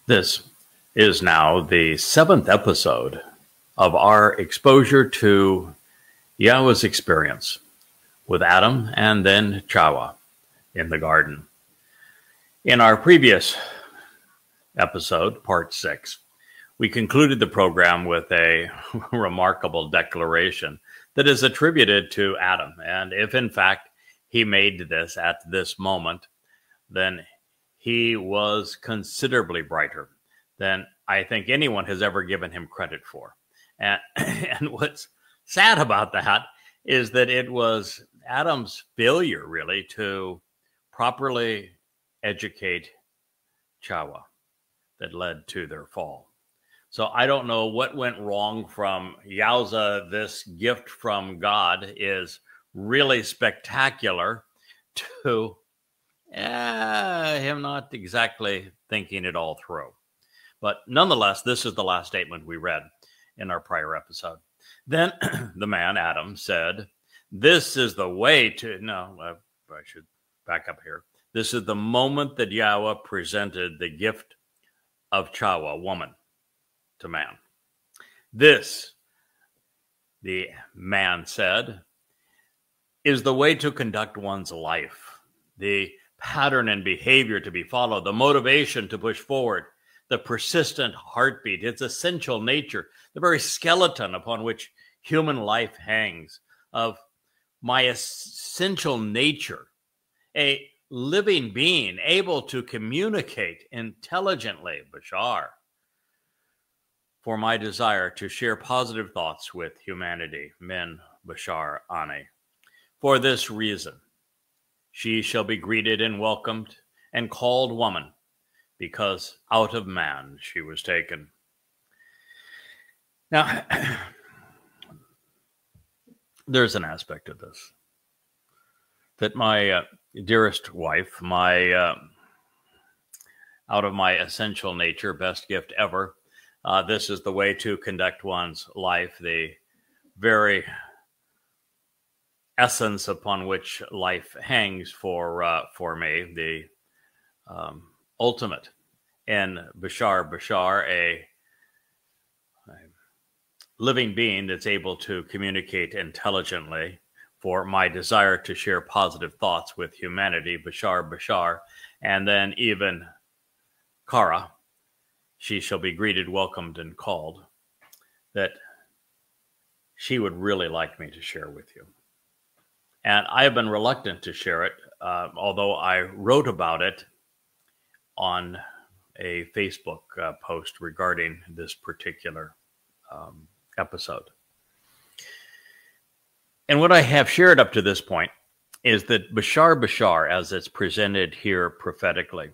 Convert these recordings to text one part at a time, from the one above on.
This is now the seventh episode of our exposure to Yahweh's experience with Adam and then Chava in the garden. In our previous episode, part 6, we concluded the program with a remarkable declaration that is attributed to Adam. And if in fact he made this at this moment, then he was considerably brighter than I think anyone has ever given him credit for. And what's sad about that is that it was Adam's failure, really, to properly educate Chava that led to their fall. So I don't know what went wrong from Yowza. This gift from God is really spectacular, to him not exactly thinking it all through. But nonetheless, this is the last statement we read in our prior episode. Then the man, Adam, said, this is the way to... No, I should back up here. This is the moment that Yahweh presented the gift of Chava, woman, to man. This, the man said, is the way to conduct one's life. The pattern and behavior to be followed, the motivation to push forward, the persistent heartbeat, its essential nature, the very skeleton upon which human life hangs, of my essential nature, a living being able to communicate intelligently, Bashar, for my desire to share positive thoughts with humanity, men, Bashar, Ani. For this reason, she shall be greeted and welcomed and called woman, because out of man she was taken. Now, there's an aspect of this that my dearest wife, my out of my essential nature, best gift ever, this is the way to conduct one's life, the very essence upon which life hangs for me, the ultimate in Bashar, a living being that's able to communicate intelligently, for my desire to share positive thoughts with humanity, Bashar, and then even Kara, she shall be greeted, welcomed, and called, that she would really like me to share with you. And I have been reluctant to share it, although I wrote about it on a Facebook post regarding this particular episode. And what I have shared up to this point is that Bashar, as it's presented here prophetically,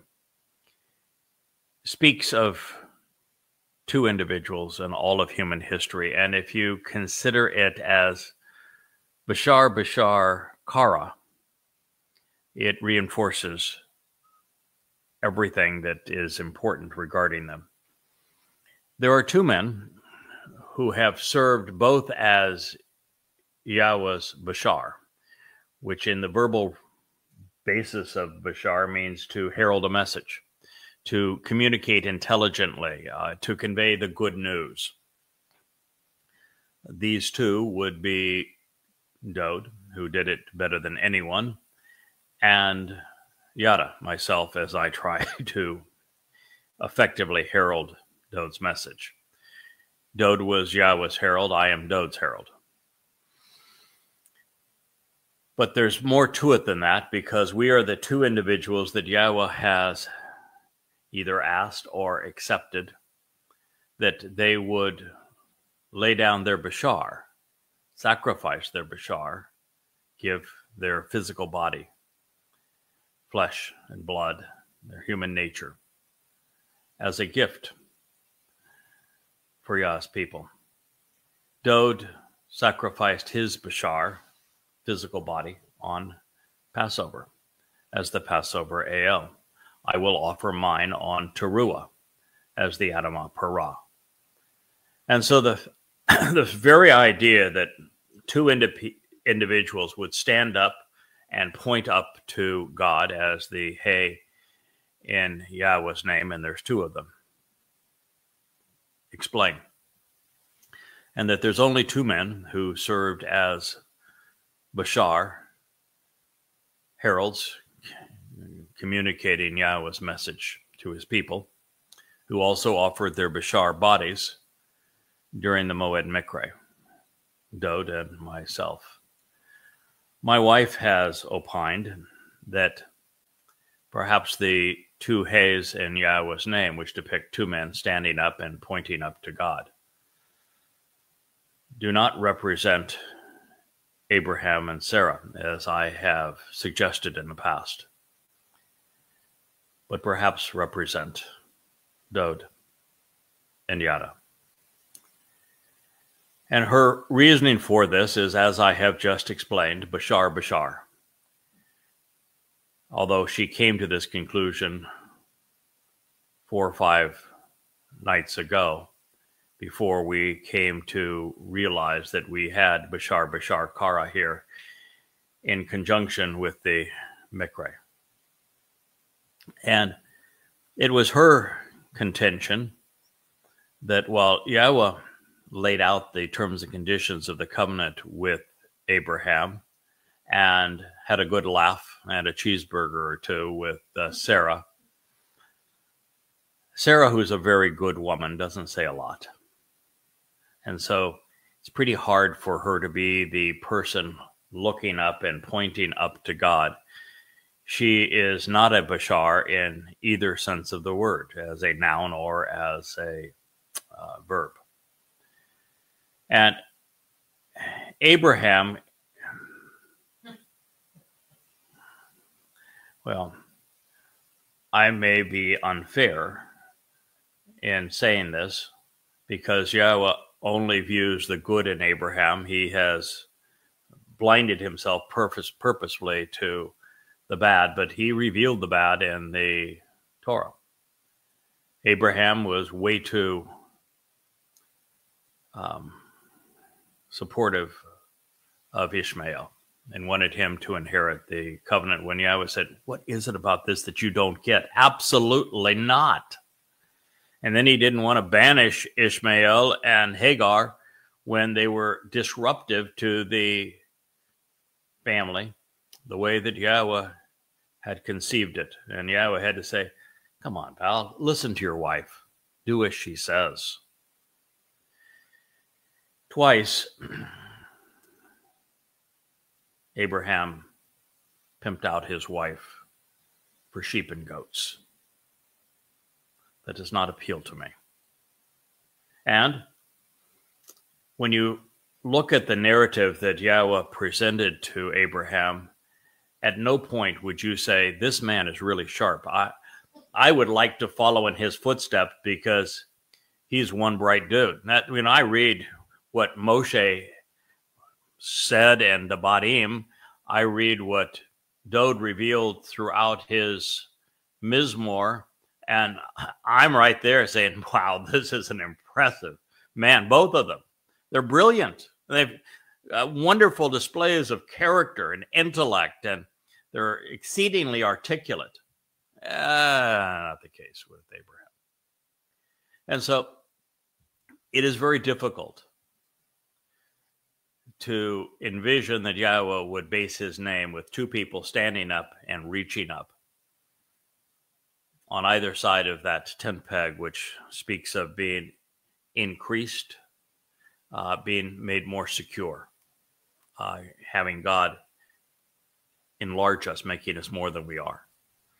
speaks of two individuals in all of human history. And if you consider it as Bashar, Kara, it reinforces everything that is important regarding them. There are two men who have served both as Yahweh's Bashar, which in the verbal basis of Bashar means to herald a message, to communicate intelligently, to convey the good news. These two would be Dode, who did it better than anyone, and Yada, myself, as I try to effectively herald Dode's message. Dode was Yahweh's herald. I am Dode's herald. But there's more to it than that, because we are the two individuals that Yahweh has either asked or accepted that they would lay down their Bashar, sacrifice their Bashar, give their physical body, flesh and blood, their human nature, as a gift for Yah's people. Dode sacrificed his Bashar, physical body, on Passover, as the Passover El. I will offer mine on Teruah, as the Adamah Parah. And so the very idea that two individuals would stand up and point up to God as the Hey in Yahweh's name, and there's two of them, explain. And that there's only two men who served as Bashar, heralds, communicating Yahweh's message to his people, who also offered their Bashar bodies during the Moed Mikre, Dode and myself. My wife has opined that perhaps the two Heys in Yahweh's name, which depict two men standing up and pointing up to God, do not represent Abraham and Sarah, as I have suggested in the past, but perhaps represent Dode and Yada. And her reasoning for this is, as I have just explained, Bashar. Although she came to this conclusion 4 or 5 nights ago, before we came to realize that we had Bashar Kara here in conjunction with the Mikre. And it was her contention that while Yahweh laid out the terms and conditions of the covenant with Abraham and had a good laugh and a cheeseburger or two with Sarah, who's a very good woman, doesn't say a lot. And so it's pretty hard for her to be the person looking up and pointing up to God. She is not a Bashar in either sense of the word, as a noun or as a verb. And Abraham, well, I may be unfair in saying this because Yahweh only views the good in Abraham. He has blinded himself purposefully to the bad, but he revealed the bad in the Torah. Abraham was way too supportive of Ishmael and wanted him to inherit the covenant when Yahweh said, "What is it about this that you don't get?" Absolutely not. And then he didn't want to banish Ishmael and Hagar when they were disruptive to the family, the way that Yahweh had conceived it. And Yahweh had to say, "Come on, pal, listen to your wife. Do as she says." Twice, Abraham pimped out his wife for sheep and goats. That does not appeal to me. And when you look at the narrative that Yahweh presented to Abraham, at no point would you say, this man is really sharp. I would like to follow in his footsteps because he's one bright dude. That when I read what Moshe said in Devarim, I read what Dode revealed throughout his Mizmor, and I'm right there saying, wow, this is an impressive man. Both of them. They're brilliant. They've wonderful displays of character and intellect, and they're exceedingly articulate. Not the case with Abraham. And so it is very difficult to envision that Yahweh would base his name with two people standing up and reaching up on either side of that tent peg, which speaks of being increased, being made more secure, having God enlarge us, making us more than we are,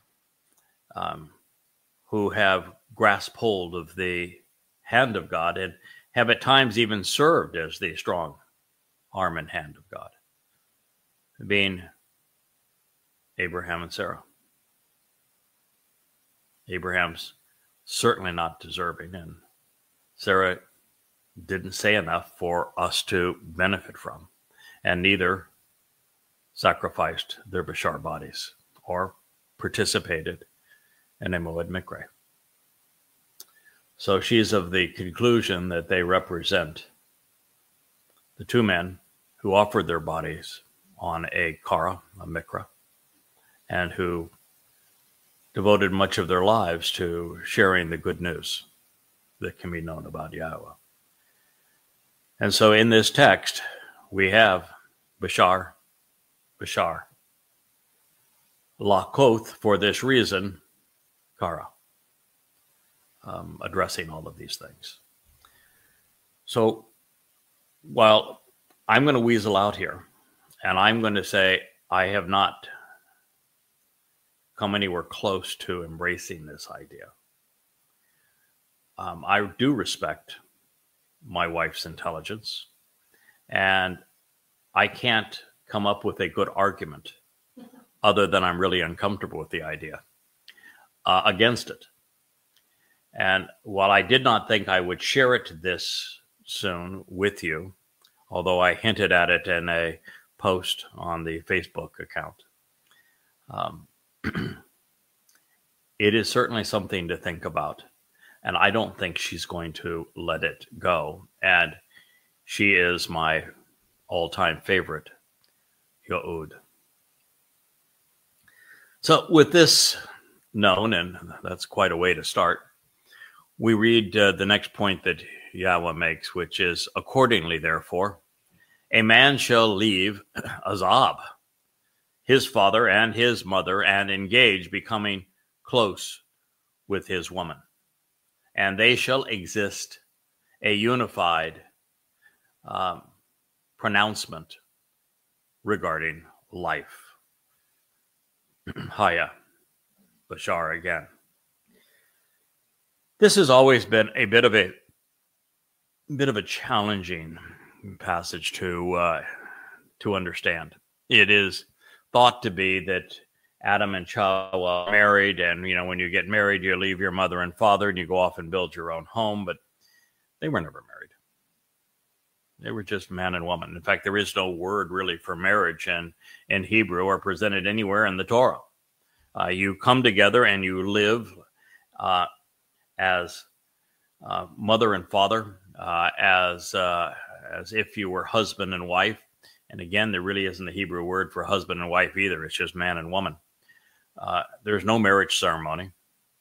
who have grasped hold of the hand of God and have at times even served as the strong arm and hand of God, being Abraham and Sarah. Abraham's certainly not deserving, and Sarah didn't say enough for us to benefit from, and neither sacrificed their Bashar bodies or participated in a Moed Mikre. So she's of the conclusion that they represent the two men who offered their bodies on a Kara, a Mikra, and who devoted much of their lives to sharing the good news that can be known about Yahweh. And so in this text, we have Bashar, Lakoth, for this reason, Kara, addressing all of these things. So while I'm going to weasel out here, and I'm going to say I have not come anywhere close to embracing this idea. I do respect my wife's intelligence, and I can't come up with a good argument other than I'm really uncomfortable with the idea against it. And while I did not think I would share it this soon with you, although I hinted at it in a post on the Facebook account, it is certainly something to think about. And I don't think she's going to let it go. And she is my all-time favorite, Yehud. So with this known, and that's quite a way to start, we read the next point that Yahweh makes, which is, accordingly, therefore, a man shall leave Azab, his father and his mother, and engage, becoming close with his woman. And they shall exist a unified pronouncement regarding life. Haya, Bashar again. This has always been a bit of a challenging passage to understand. It is thought to be that Adam and Chava are married, and when you get married, you leave your mother and father, and you go off and build your own home. But they were never married. They were just man and woman. In fact, there is no word really for marriage in Hebrew or presented anywhere in the Torah. You come together and you live as mother and father, as if you were husband and wife. And again, there really isn't a Hebrew word for husband and wife either. It's just man and woman. There's no marriage ceremony.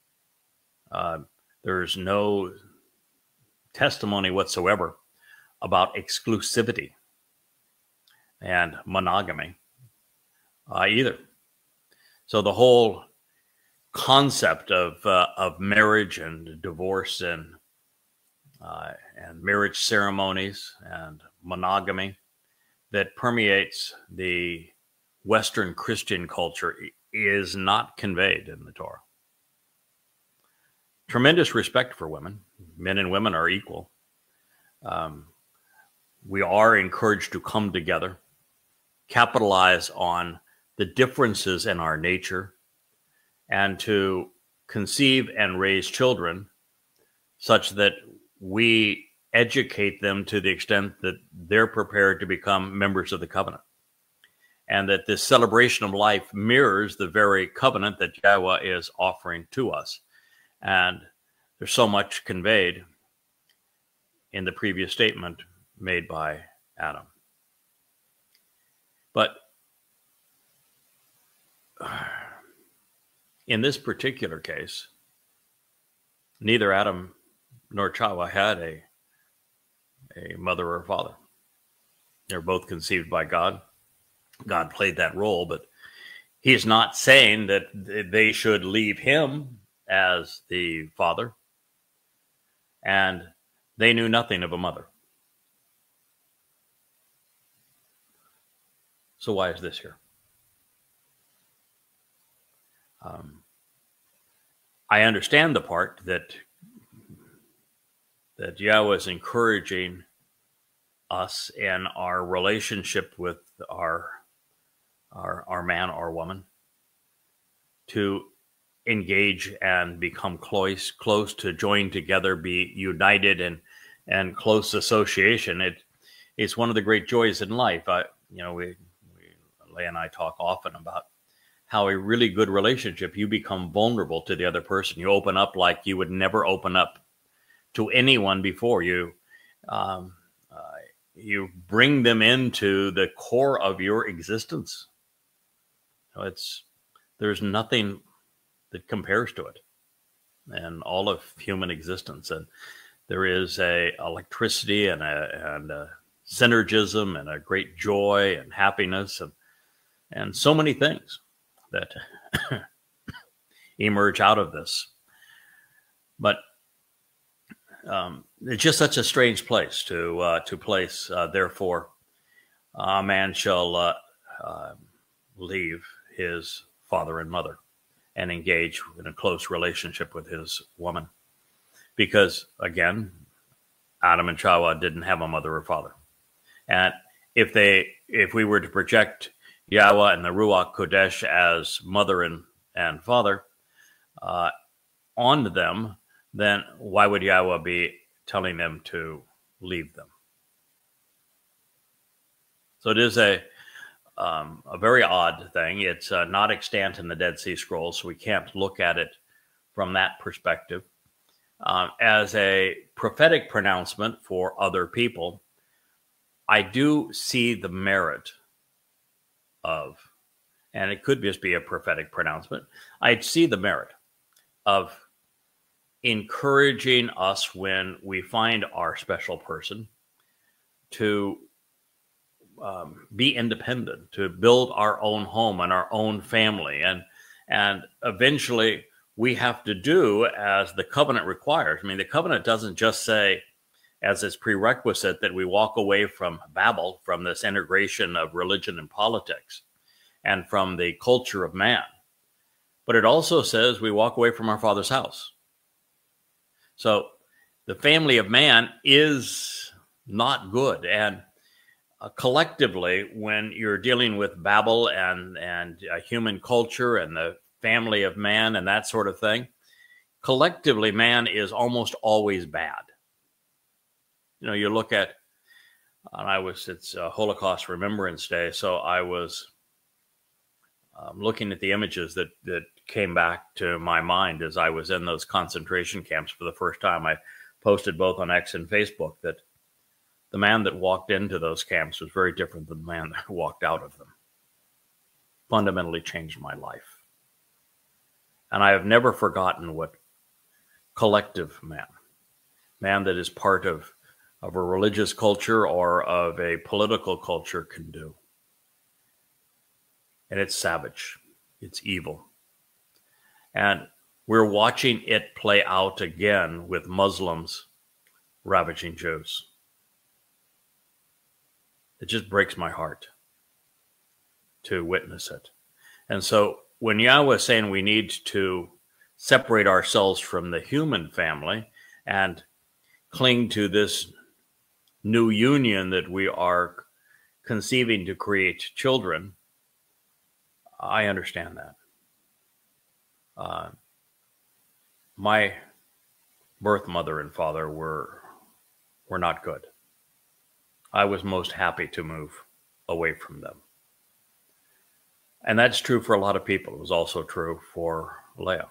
There's no testimony whatsoever about exclusivity and monogamy either. So the whole concept of marriage and divorce and marriage ceremonies and monogamy that permeates the Western Christian culture is not conveyed in the Torah. Tremendous respect for women. Men and women are equal. We are encouraged to come together, capitalize on the differences in our nature, and to conceive and raise children such that we educate them to the extent that they're prepared to become members of the covenant. And that this celebration of life mirrors the very covenant that Yahweh is offering to us. And there's so much conveyed in the previous statement made by Adam. But in this particular case, neither Adam nor Chava had a mother or father. They're both conceived by God. God played that role, but he's not saying that they should leave him as the father. And they knew nothing of a mother. So why is this here? I understand the part that Yahweh is encouraging us in our relationship with our man or woman to engage and become close to join together, be united and close association. It's one of the great joys in life. Leah and I talk often about how a really good relationship, you become vulnerable to the other person. You open up like you would never open up to anyone before. You bring them into the core of your existence. There's nothing that compares to it in all of human existence. And there is a electricity and a synergism and a great joy and happiness and so many things that emerge out of this. But it's just such a strange place to place. Therefore, a man shall leave his father and mother and engage in a close relationship with his woman. Because, again, Adam and Chava didn't have a mother or father. And if we were to project Yahweh and the Ruach Kodesh as mother and father onto them, then why would Yahweh be telling them to leave them? So it is a very odd thing. It's not extant in the Dead Sea Scrolls, so we can't look at it from that perspective. As a prophetic pronouncement for other people, I do see the merit of, and it could just be a prophetic pronouncement, I'd see the merit of encouraging us when we find our special person to be independent, to build our own home and our own family. And eventually we have to do as the covenant requires. I mean, the covenant doesn't just say as its prerequisite that we walk away from Babel, from this integration of religion and politics and from the culture of man. But it also says we walk away from our father's house. So the family of man is not good. And collectively, when you're dealing with Babel and human culture and the family of man and that sort of thing, collectively, man is almost always bad. You know, you look at, it's Holocaust Remembrance Day, so I was looking at the images that came back to my mind as I was in those concentration camps for the first time. I posted both on X and Facebook that the man that walked into those camps was very different than the man that walked out of them. Fundamentally changed my life. And I have never forgotten what collective man that is part of a religious culture or of a political culture can do. And it's savage. It's evil. And we're watching it play out again with Muslims ravaging Jews. It just breaks my heart to witness it. And so when Yahweh is saying we need to separate ourselves from the human family and cling to this new union that we are conceiving to create children, I understand that. My birth mother and father were not good. I was most happy to move away from them. And that's true for a lot of people. It was also true for Leah.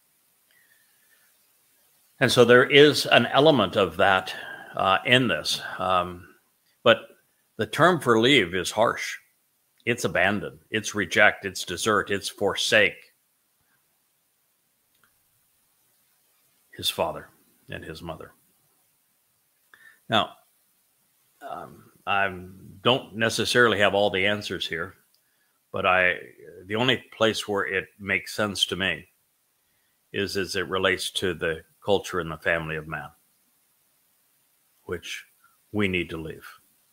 And so there is an element of that in this. But the term for leave is harsh. It's abandon, it's reject, it's desert, it's forsake his father and his mother. Now, I don't necessarily have all the answers here, but the only place where it makes sense to me is as it relates to the culture and the family of man, which we need to leave.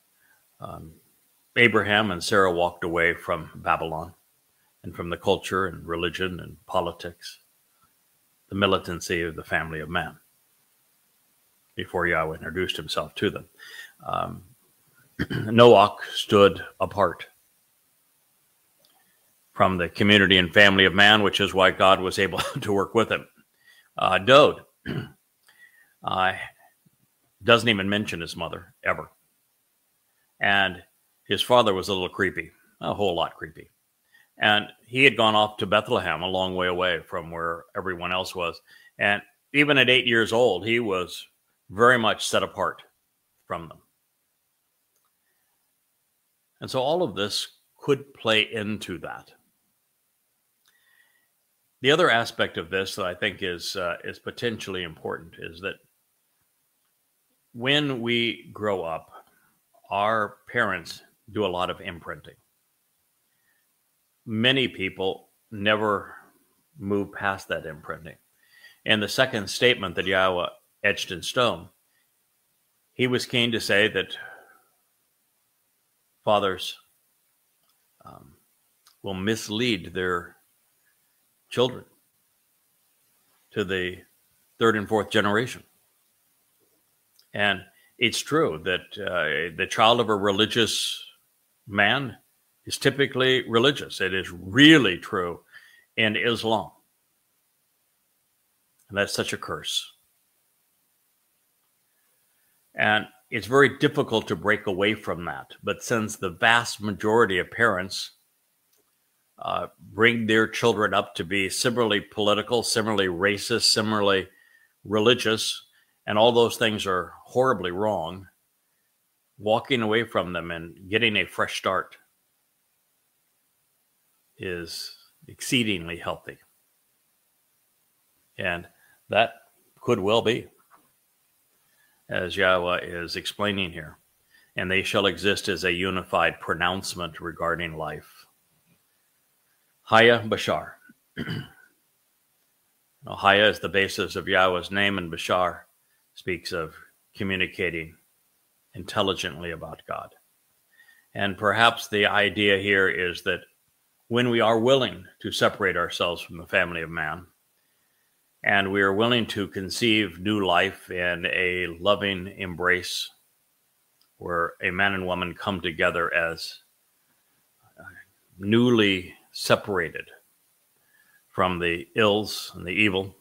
Abraham and Sarah walked away from Babylon and from the culture and religion and politics, the militancy of the family of man, before Yahweh introduced himself to them. Noach stood apart from the community and family of man, which is why God was able to work with him. Dode doesn't even mention his mother ever. And his father was a little creepy, a whole lot creepy. And he had gone off to Bethlehem, a long way away from where everyone else was. And even at 8 years old, he was very much set apart from them. And so all of this could play into that. The other aspect of this that I think is potentially important is that when we grow up, our parents do a lot of imprinting. Many people never move past that imprinting. And the second statement that Yahweh etched in stone, he was keen to say that fathers will mislead their children to the third and fourth generation. And it's true that the child of a religious man is typically religious. It is really true in Islam. And that's such a curse. And it's very difficult to break away from that. But since the vast majority of parents bring their children up to be similarly political, similarly racist, similarly religious, and all those things are horribly wrong, walking away from them and getting a fresh start is exceedingly healthy. And that could well be, as Yahweh is explaining here. And they shall exist as a unified pronouncement regarding life. Haya Bashar. Haya is the basis of Yahweh's name, and Bashar speaks of communicating intelligently about God. And perhaps the idea here is that when we are willing to separate ourselves from the family of man, and we are willing to conceive new life in a loving embrace where a man and woman come together as newly separated from the ills and the evil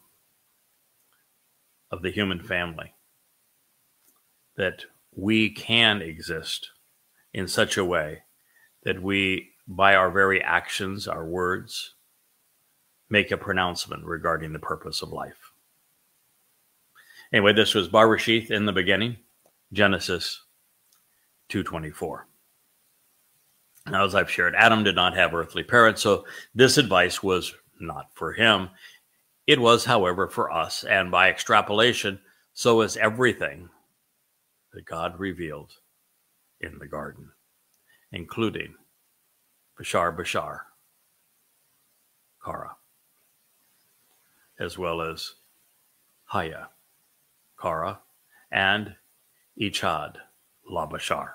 of the human family, that we can exist in such a way that we, by our very actions, our words, make a pronouncement regarding the purpose of life. Anyway, this was Bereshith in the beginning, Genesis 2:24. Now, as I've shared, Adam did not have earthly parents, so this advice was not for him. It was, however, for us, and by extrapolation, so is everything that God revealed in the garden, including Bashar, Kara, as well as Haya, Kara, and Ichad, La Bashar.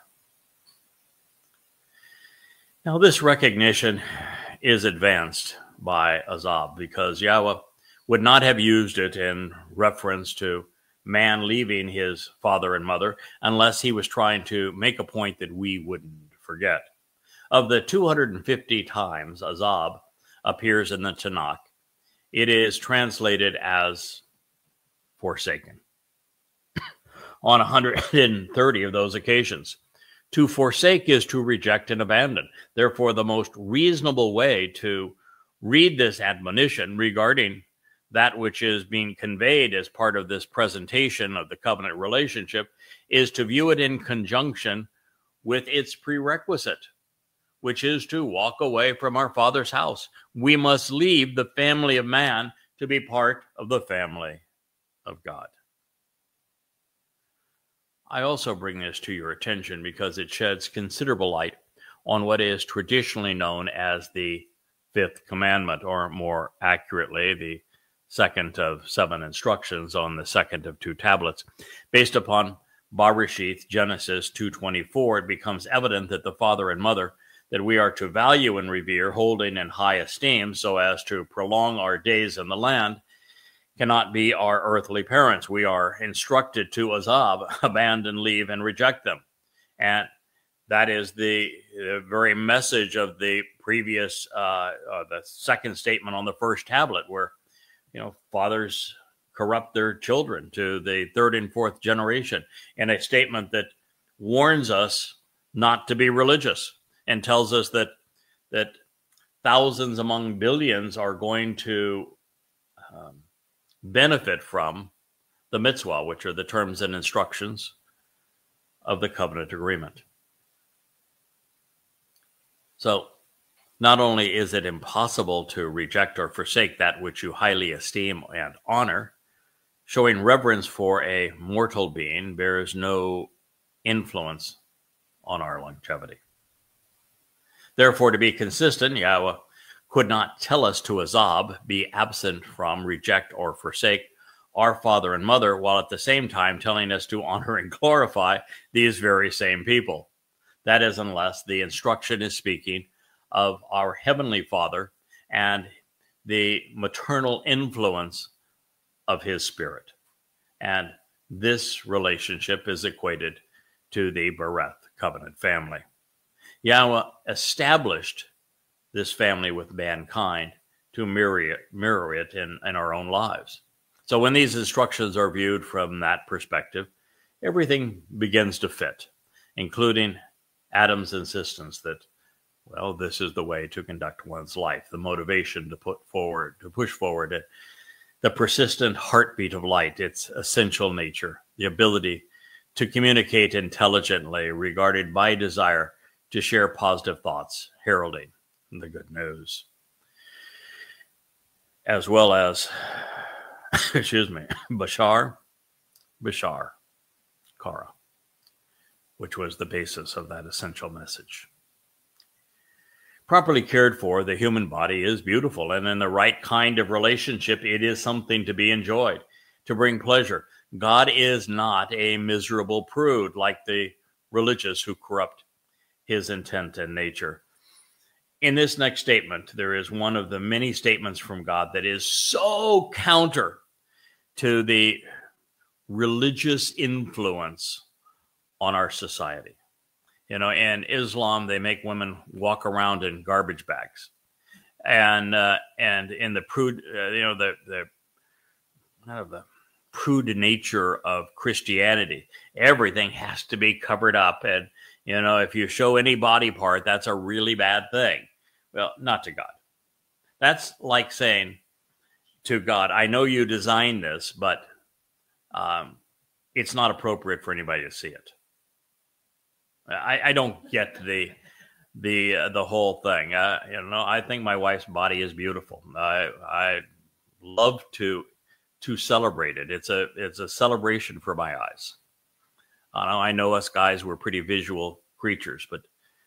Now, this recognition is advanced by Azab because Yahweh would not have used it in reference to man leaving his father and mother unless he was trying to make a point that we wouldn't forget. Of the 250 times Azab appears in the Tanakh, it is translated as forsaken on 130 of those occasions. To forsake is to reject and abandon. Therefore, the most reasonable way to read this admonition regarding that which is being conveyed as part of this presentation of the covenant relationship is to view it in conjunction with its prerequisite, which is to walk away from our Father's house. We must leave the family of man to be part of the family of God. I also bring this to your attention because it sheds considerable light on what is traditionally known as the fifth commandment, or more accurately, the second of 7 instructions on the second of 2 tablets. Based upon Bereshith, Genesis 2:24, it becomes evident that the father and mother that we are to value and revere, holding in high esteem so as to prolong our days in the land, cannot be our earthly parents. We are instructed to Azab, abandon, leave, and reject them. And that is the very message of the previous, the second statement on the first tablet, where, fathers corrupt their children to the third and fourth generation, and a statement that warns us not to be religious and tells us that thousands among billions are going to benefit from the mitzvah, which are the terms and instructions of the covenant agreement. So not only is it impossible to reject or forsake that which you highly esteem and honor, showing reverence for a mortal being bears no influence on our longevity. Therefore, to be consistent, Yahweh could not tell us to azab, be absent from, reject, or forsake our father and mother, while at the same time telling us to honor and glorify these very same people. That is, unless the instruction is speaking of our Heavenly Father and the maternal influence of His Spirit. And this relationship is equated to the Bereth covenant family. Yahweh established this family with mankind to mirror it in our own lives. So when these instructions are viewed from that perspective, everything begins to fit, including Adam's insistence that, well, this is the way to conduct one's life, the motivation to push forward, the persistent heartbeat of light, its essential nature, the ability to communicate intelligently, regarded by desire to share positive thoughts, heralding the good news, as well as, Bashar, Kara, which was the basis of that essential message. Properly cared for, the human body is beautiful, and in the right kind of relationship, it is something to be enjoyed, to bring pleasure. God is not a miserable prude like the religious who corrupt His intent and nature. In this next statement, there is one of the many statements from God that is so counter to the religious influence on our society. You know, in Islam, they make women walk around in garbage bags, and in the prude, the prude nature of Christianity, everything has to be covered up, and if you show any body part, that's a really bad thing. Well, not to God. That's like saying to God, I know you designed this, but it's not appropriate for anybody to see it. I don't get the whole thing. I think my wife's body is beautiful. I love to celebrate it. It's a celebration for my eyes. I know us guys, we're pretty visual creatures, but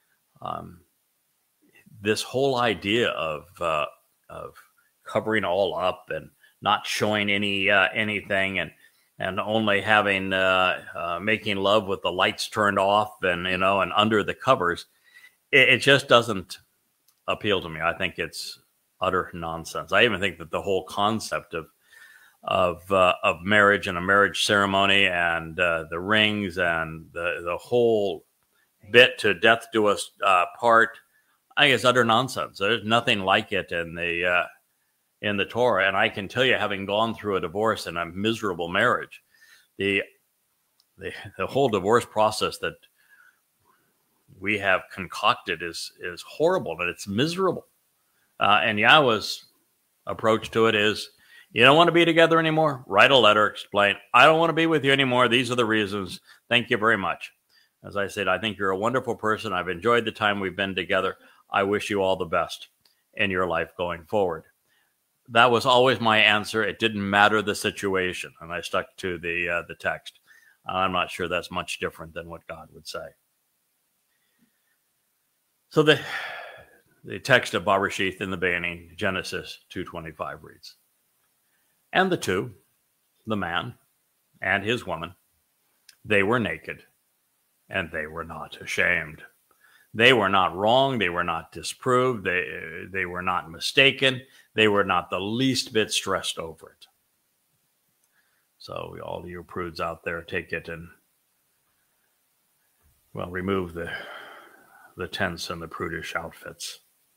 this whole idea of covering all up and not showing anything and only having making love with the lights turned off and under the covers, it just doesn't appeal to me. I think it's utter nonsense. I even think that the whole concept of marriage and a marriage ceremony and the rings and the whole bit to death do us part, I think it's utter nonsense. There's nothing like it in the Torah, and I can tell you, having gone through a divorce and a miserable marriage, the whole divorce process that we have concocted is horrible, and it's miserable. And Yahweh's approach to it is, you don't want to be together anymore? Write a letter, explain, I don't want to be with you anymore. These are the reasons. Thank you very much. As I said, I think you're a wonderful person. I've enjoyed the time we've been together. I wish you all the best in your life going forward. That was always my answer. It didn't matter the situation, and I stuck to the text. I'm not sure that's much different than what God would say. So the text of Bereshith in the beginning, Genesis 2:25 reads, and the two, the man and his woman, they were naked, and they were not ashamed. They were not wrong. They were not disproved. They were not mistaken. They were not the least bit stressed over it. So all you prudes out there, take it and, well, remove the tense and the prudish outfits.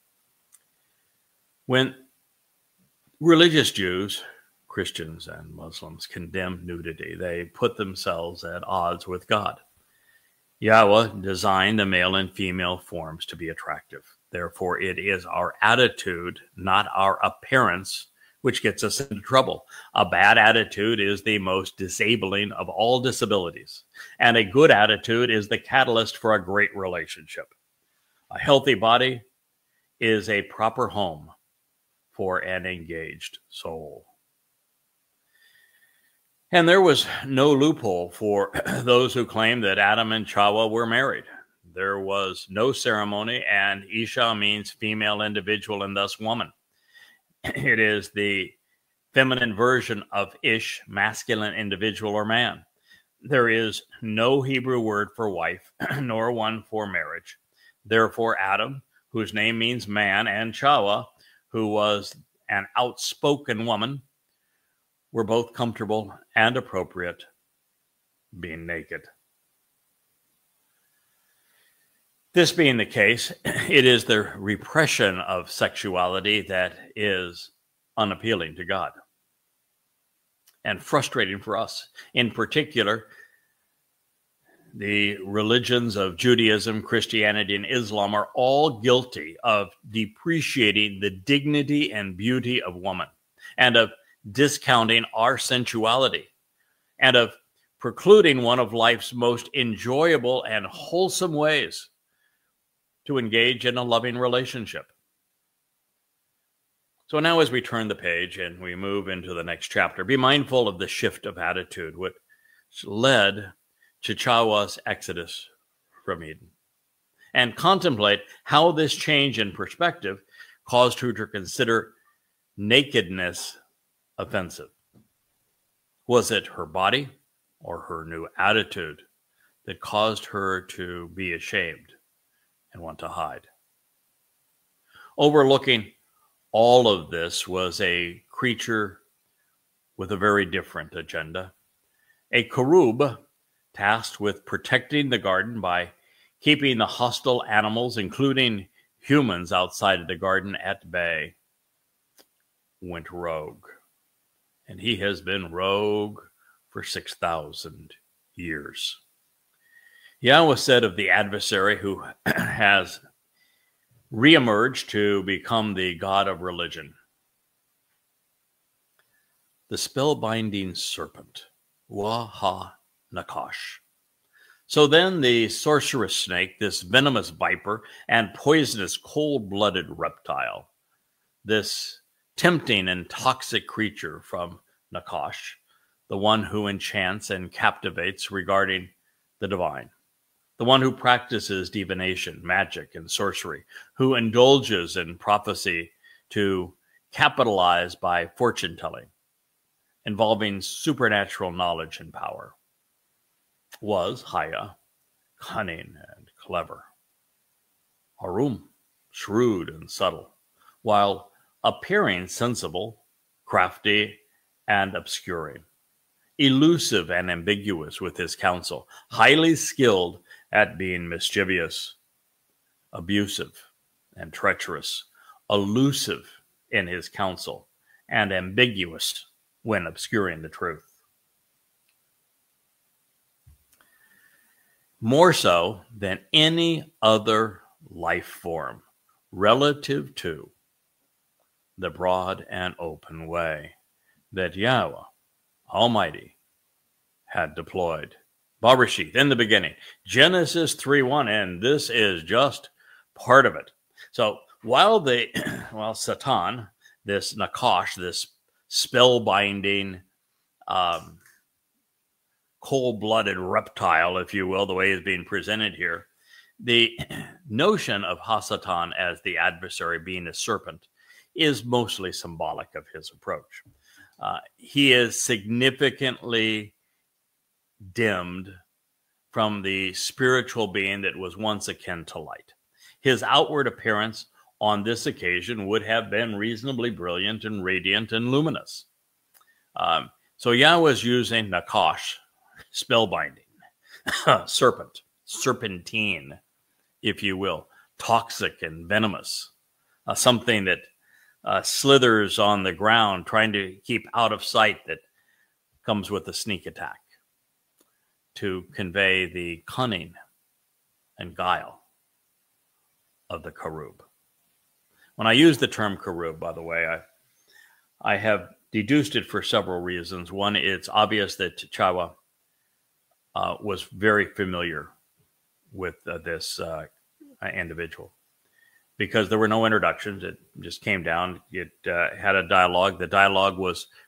When religious Jews, Christians, and Muslims condemn nudity, they put themselves at odds with God. Yahweh designed the male and female forms to be attractive. Therefore, it is our attitude, not our appearance, which gets us into trouble. A bad attitude is the most disabling of all disabilities, and a good attitude is the catalyst for a great relationship. A healthy body is a proper home for an engaged soul. And there was no loophole for those who claimed that Adam and Chawa were married. There was no ceremony, and Isha means female individual and thus woman. It is the feminine version of Ish, masculine individual or man. There is no Hebrew word for wife, nor one for marriage. Therefore, Adam, whose name means man, and Chawa, who was an outspoken woman, were both comfortable and appropriate being naked. This being the case, it is the repression of sexuality that is unappealing to God and frustrating for us. In particular, the religions of Judaism, Christianity, and Islam are all guilty of depreciating the dignity and beauty of woman, and of discounting our sensuality, and of precluding one of life's most enjoyable and wholesome ways to engage in a loving relationship. So now as we turn the page and we move into the next chapter, be mindful of the shift of attitude which led to Chawa's exodus from Eden, and contemplate how this change in perspective caused her to consider nakedness offensive. Was it her body or her new attitude that caused her to be ashamed and want to hide? Overlooking all of this was a creature with a very different agenda, a cherub tasked with protecting the garden by keeping the hostile animals, including humans outside of the garden, at bay, went rogue. And he has been rogue for 6,000 years. Yahweh said of the adversary who has reemerged to become the god of religion, the spellbinding serpent, Wah-ha-Nakash. So then the sorceress snake, this venomous viper and poisonous cold-blooded reptile, this tempting and toxic creature from Nakash, the one who enchants and captivates regarding the divine, the one who practices divination, magic, and sorcery, who indulges in prophecy to capitalize by fortune-telling, involving supernatural knowledge and power, was Haya, cunning and clever, Arum, shrewd and subtle, while appearing sensible, crafty, and obscuring, elusive and ambiguous with his counsel, highly skilled at being mischievous, abusive, and treacherous, elusive in his counsel, and ambiguous when obscuring the truth. More so than any other life form relative to the broad and open way that Yahweh Almighty had deployed. Bereshith, in the beginning, Genesis 3:1, and this is just part of it. So while Satan, this Nakash, this spellbinding, cold-blooded reptile, if you will, the way it's being presented here, the notion of Hasatan as the adversary being a serpent is mostly symbolic of his approach. He is significantly dimmed from the spiritual being that was once akin to light. His outward appearance on this occasion would have been reasonably brilliant and radiant and luminous. So Yahweh is using Nakash, spellbinding, serpent, serpentine, if you will, toxic and venomous, something that slithers on the ground, trying to keep out of sight, that comes with a sneak attack to convey the cunning and guile of the cherub. When I use the term cherub, by the way, I have deduced it for several reasons. One, it's obvious that Chawa was very familiar with this individual, because there were no introductions. It just came down. It had a dialogue. The dialogue was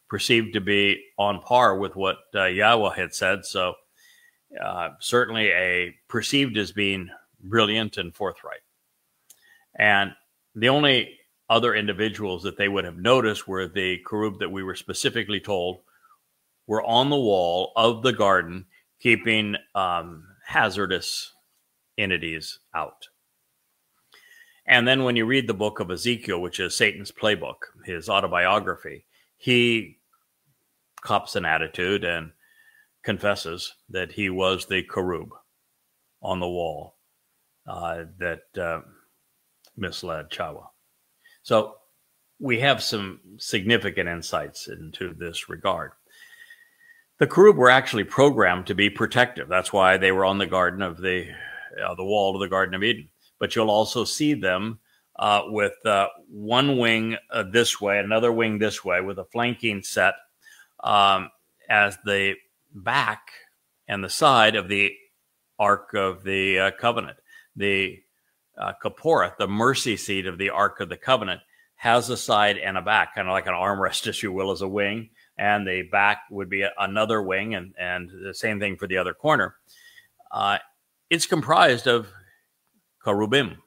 perceived to be on par with what Yahweh had said. So certainly perceived as being brilliant and forthright. And the only other individuals that they would have noticed were the cherub that we were specifically told were on the wall of the garden, keeping hazardous entities out. And then when you read the book of Ezekiel, which is Satan's playbook, his autobiography, he cops an attitude and confesses that he was the cherub on the wall that misled Yahweh. So we have some significant insights into this regard. The cherub were actually programmed to be protective. That's why they were on the garden of the wall of the Garden of Eden. But you'll also see them with one wing this way, another wing this way, with a flanking set as the back and the side of the Ark of the Covenant. The Kaporeth, the mercy seat of the Ark of the Covenant, has a side and a back, kind of like an armrest, if you will, as a wing. And the back would be another wing, and the same thing for the other corner. It's comprised of cherubim.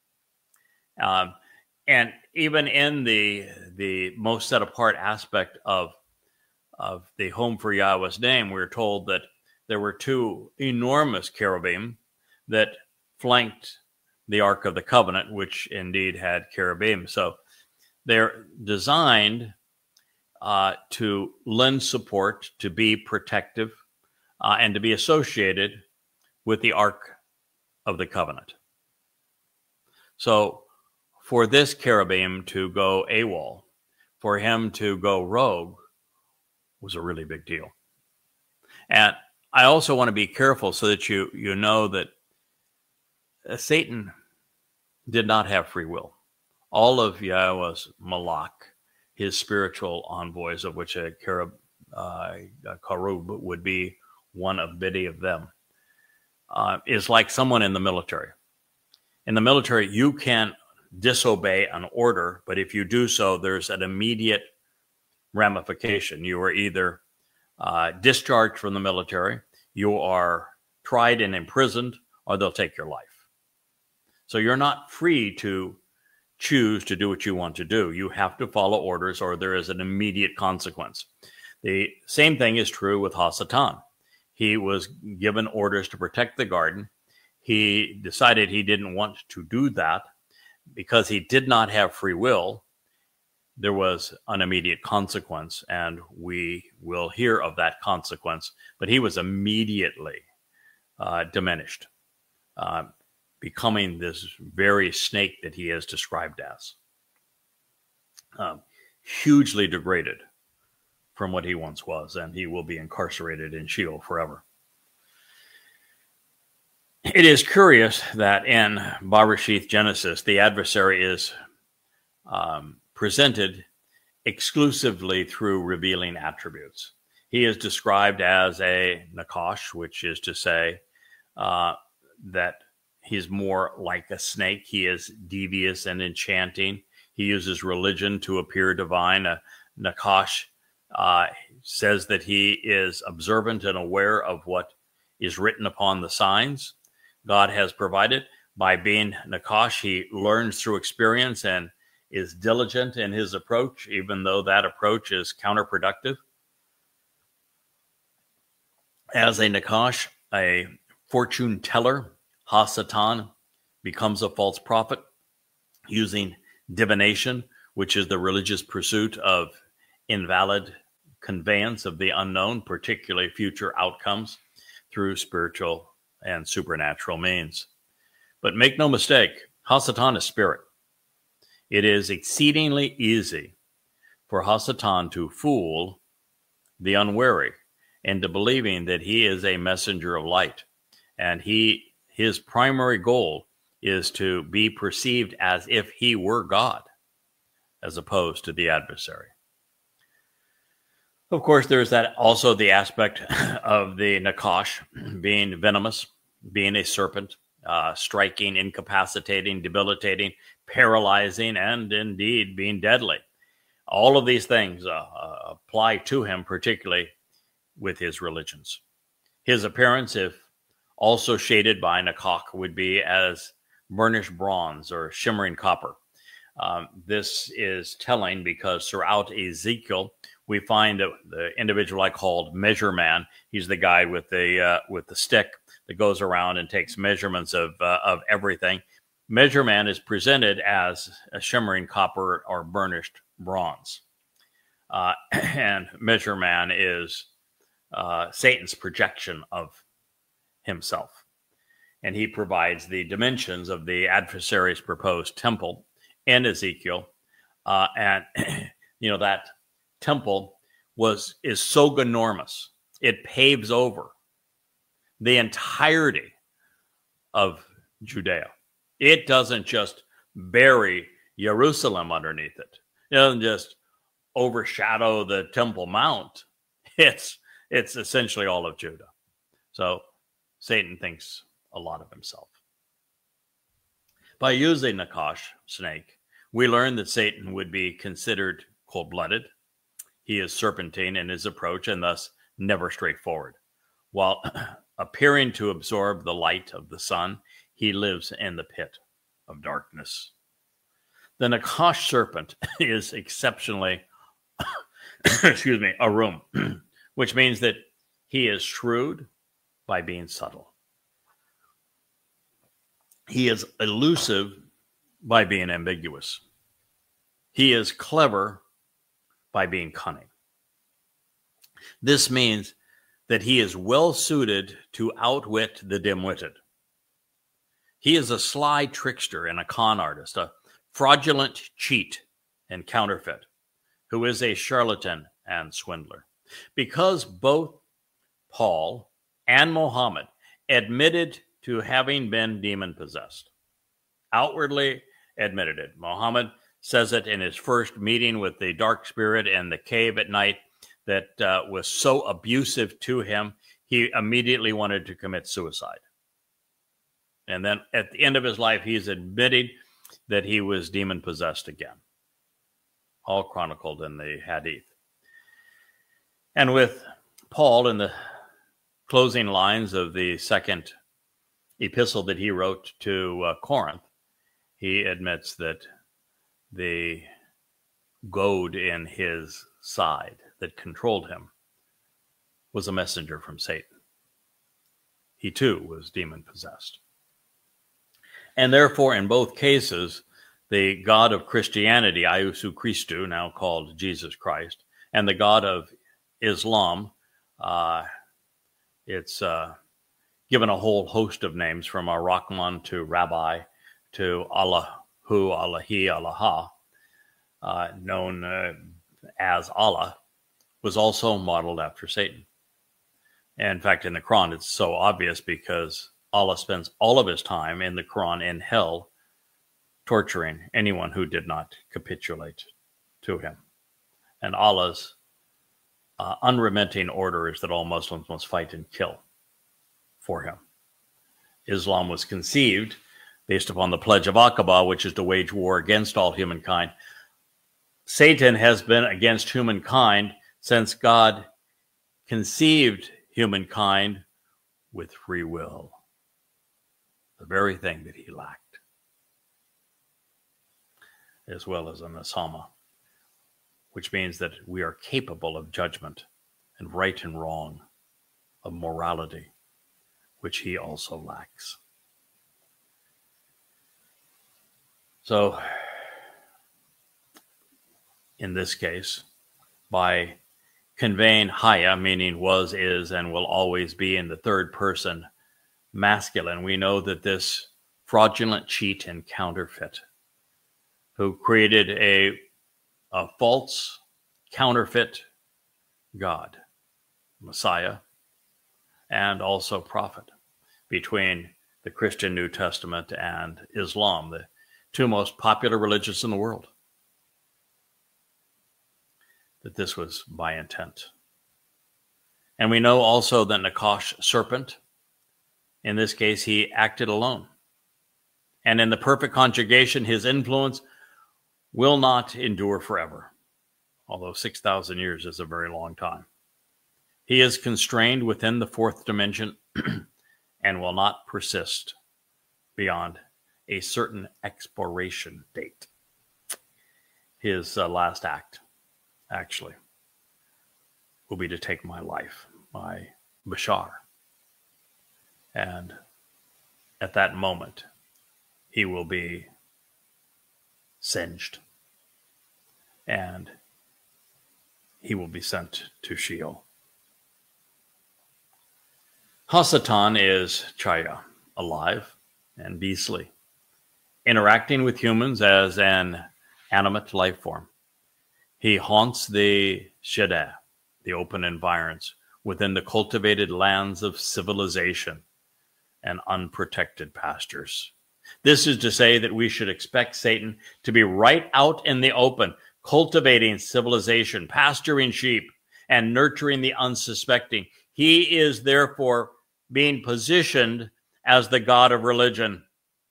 And even in the most set apart aspect of the home for Yahweh's name, we're told that there were two enormous cherubim that flanked the Ark of the Covenant, which indeed had cherubim. So they're designed to lend support, to be protective, and to be associated with the Ark of the Covenant. So for this cherubim to go AWOL, for him to go rogue, was a really big deal. And I also want to be careful so that you know that Satan did not have free will. All of Yahweh's malach, his spiritual envoys, of which a cherub would be one of many of them, is like someone in the military. In the military, you can disobey an order, but if you do so, there's an immediate ramification. You are either discharged from the military, you are tried and imprisoned, or they'll take your life. So you're not free to choose to do what you want to do. You have to follow orders, or there is an immediate consequence. The same thing is true with Hasatan. He was given orders to protect the garden. He decided he didn't want to do that because he did not have free will. There was an immediate consequence, and we will hear of that consequence. But he was immediately diminished, becoming this very snake that he is described as. Hugely degraded from what he once was, and he will be incarcerated in Sheol forever. It is curious that in Bereshith Genesis, the adversary is presented exclusively through revealing attributes. He is described as a Nakash, which is to say that he's more like a snake. He is devious and enchanting. He uses religion to appear divine. Nakash says that he is observant and aware of what is written upon the signs God has provided. By being Nakash, he learns through experience and is diligent in his approach, even though that approach is counterproductive. As a Nakash, a fortune teller, Hasatan becomes a false prophet using divination, which is the religious pursuit of invalid conveyance of the unknown, particularly future outcomes, through spiritual and supernatural means. But make no mistake, Hasatan is spirit. It is exceedingly easy for Hasatan to fool the unwary into believing that he is a messenger of light. And his primary goal is to be perceived as if he were God, as opposed to the adversary. Of course, there's that also the aspect of the Nakash being venomous, being a serpent, striking, incapacitating, debilitating, paralyzing, and indeed being deadly. All of these things apply to him, particularly with his religions. His appearance, if also shaded by Nakach, would be as burnished bronze or shimmering copper. This is telling because throughout Ezekiel, we find the individual I called Measure Man. He's the guy with the stick that goes around and takes measurements of everything. Measure Man is presented as a shimmering copper or burnished bronze. And Measure Man is Satan's projection of himself. And he provides the dimensions of the adversary's proposed temple in Ezekiel. And, that temple is so ginormous, it paves over the entirety of Judea. It doesn't just bury Jerusalem underneath it. It doesn't just overshadow the Temple Mount. It's essentially all of Judah. So Satan thinks a lot of himself. By using Nakach, snake, we learn that Satan would be considered cold-blooded. He is serpentine in his approach and thus never straightforward. While appearing to absorb the light of the sun, he lives in the pit of darkness. The Nakach serpent is exceptionally, arum, which means that he is shrewd by being subtle. He is elusive by being ambiguous. He is clever by being cunning. This means that he is well suited to outwit the dim-witted. He is a sly trickster and a con artist, a fraudulent cheat and counterfeit, who is a charlatan and swindler. Because both Paul and Muhammad admitted to having been demon-possessed, outwardly admitted it. Muhammad says it in his first meeting with the dark spirit in the cave at night that was so abusive to him, he immediately wanted to commit suicide. And then at the end of his life, he's admitted that he was demon-possessed again. All chronicled in the Hadith. And with Paul, in the closing lines of the second epistle that he wrote to Corinth, he admits that the goad in his side that controlled him was a messenger from Satan. He too was demon-possessed. And therefore, in both cases, the God of Christianity, Iesu Christou, now called Jesus Christ, and the God of Islam, it's given a whole host of names from Ar-Rahman to Rabbi to Allahu, Allahi, Allah, known as Allah, was also modeled after Satan. And in fact, in the Quran, it's so obvious because Allah spends all of his time in the Quran in hell, torturing anyone who did not capitulate to him. And Allah's unremitting order is that all Muslims must fight and kill for him. Islam was conceived based upon the Pledge of Aqaba, which is to wage war against all humankind. Satan has been against humankind since God conceived humankind with free will, the very thing that he lacked, as well as an asama, which means that we are capable of judgment and right and wrong, of morality, which he also lacks. So, in this case, by conveying haya, meaning was, is, and will always be in the third person masculine, we know that this fraudulent cheat and counterfeit, who created a false counterfeit God, Messiah, and also prophet, between the Christian New Testament and Islam, the two most popular religions in the world, that this was by intent. And we know also that Nakach serpent, in this case, he acted alone. And in the perfect conjugation, his influence will not endure forever. although 6,000 years is a very long time. He is constrained within the fourth dimension and will not persist beyond a certain expiration date. His last act, actually, will be to take my life, my Bashar. And at that moment, he will be singed. And he will be sent to Sheol. Hasatan is Chaya, alive and beastly, interacting with humans as an animate life form. He haunts the Shedah, the open environs, within the cultivated lands of civilization and unprotected pastures. This is to say that we should expect Satan to be right out in the open, cultivating civilization, pasturing sheep, and nurturing the unsuspecting. He is therefore being positioned as the god of religion.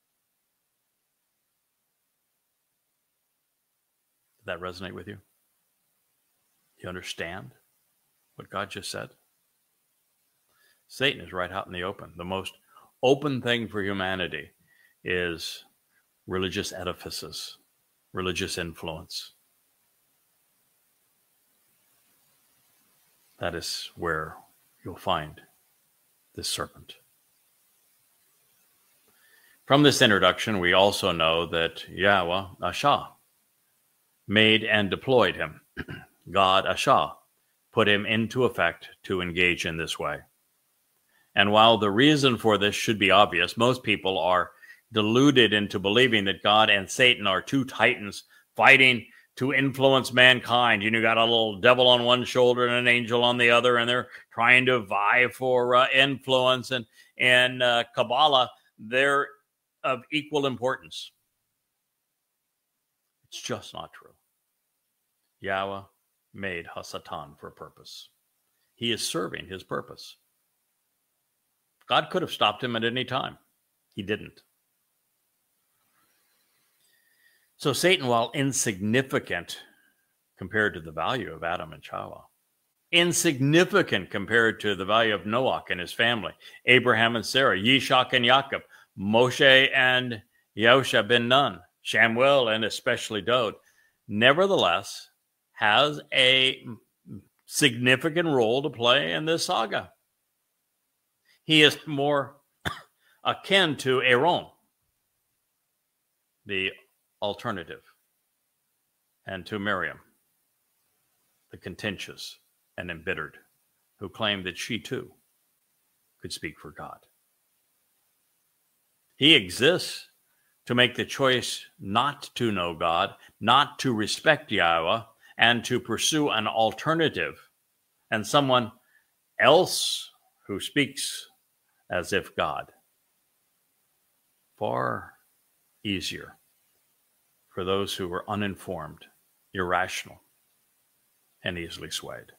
Did that resonate with you? You understand what God just said? Satan is right out in the open. The most open thing for humanity is religious edifices, religious influence. That is where you'll find this serpent. From this introduction, we also know that Yahweh Ashah made and deployed him. God Ashah put him into effect to engage in this way. And while the reason for this should be obvious, most people are deluded into believing that God and Satan are two titans fighting to influence mankind. You got a little devil on one shoulder and an angel on the other, and they're trying to vie for influence. And in Kabbalah, they're of equal importance. It's just not true. Yahweh made Hasatan for a purpose. He is serving his purpose. God could have stopped him at any time. He didn't. So Satan, while insignificant compared to the value of Adam and Chava, insignificant compared to the value of Noah and his family, Abraham and Sarah, Yishak and Jacob, Moshe and Yosha ben Nun, Shamuel and especially Dod, nevertheless has a significant role to play in this saga. He is more akin to Aaron, the alternative, and to Miriam, the contentious and embittered, who claimed that she too could speak for God. He exists to make the choice not to know God, not to respect Yahweh, and to pursue an alternative and someone else who speaks as if God. Far easier for those who were uninformed, irrational, and easily swayed.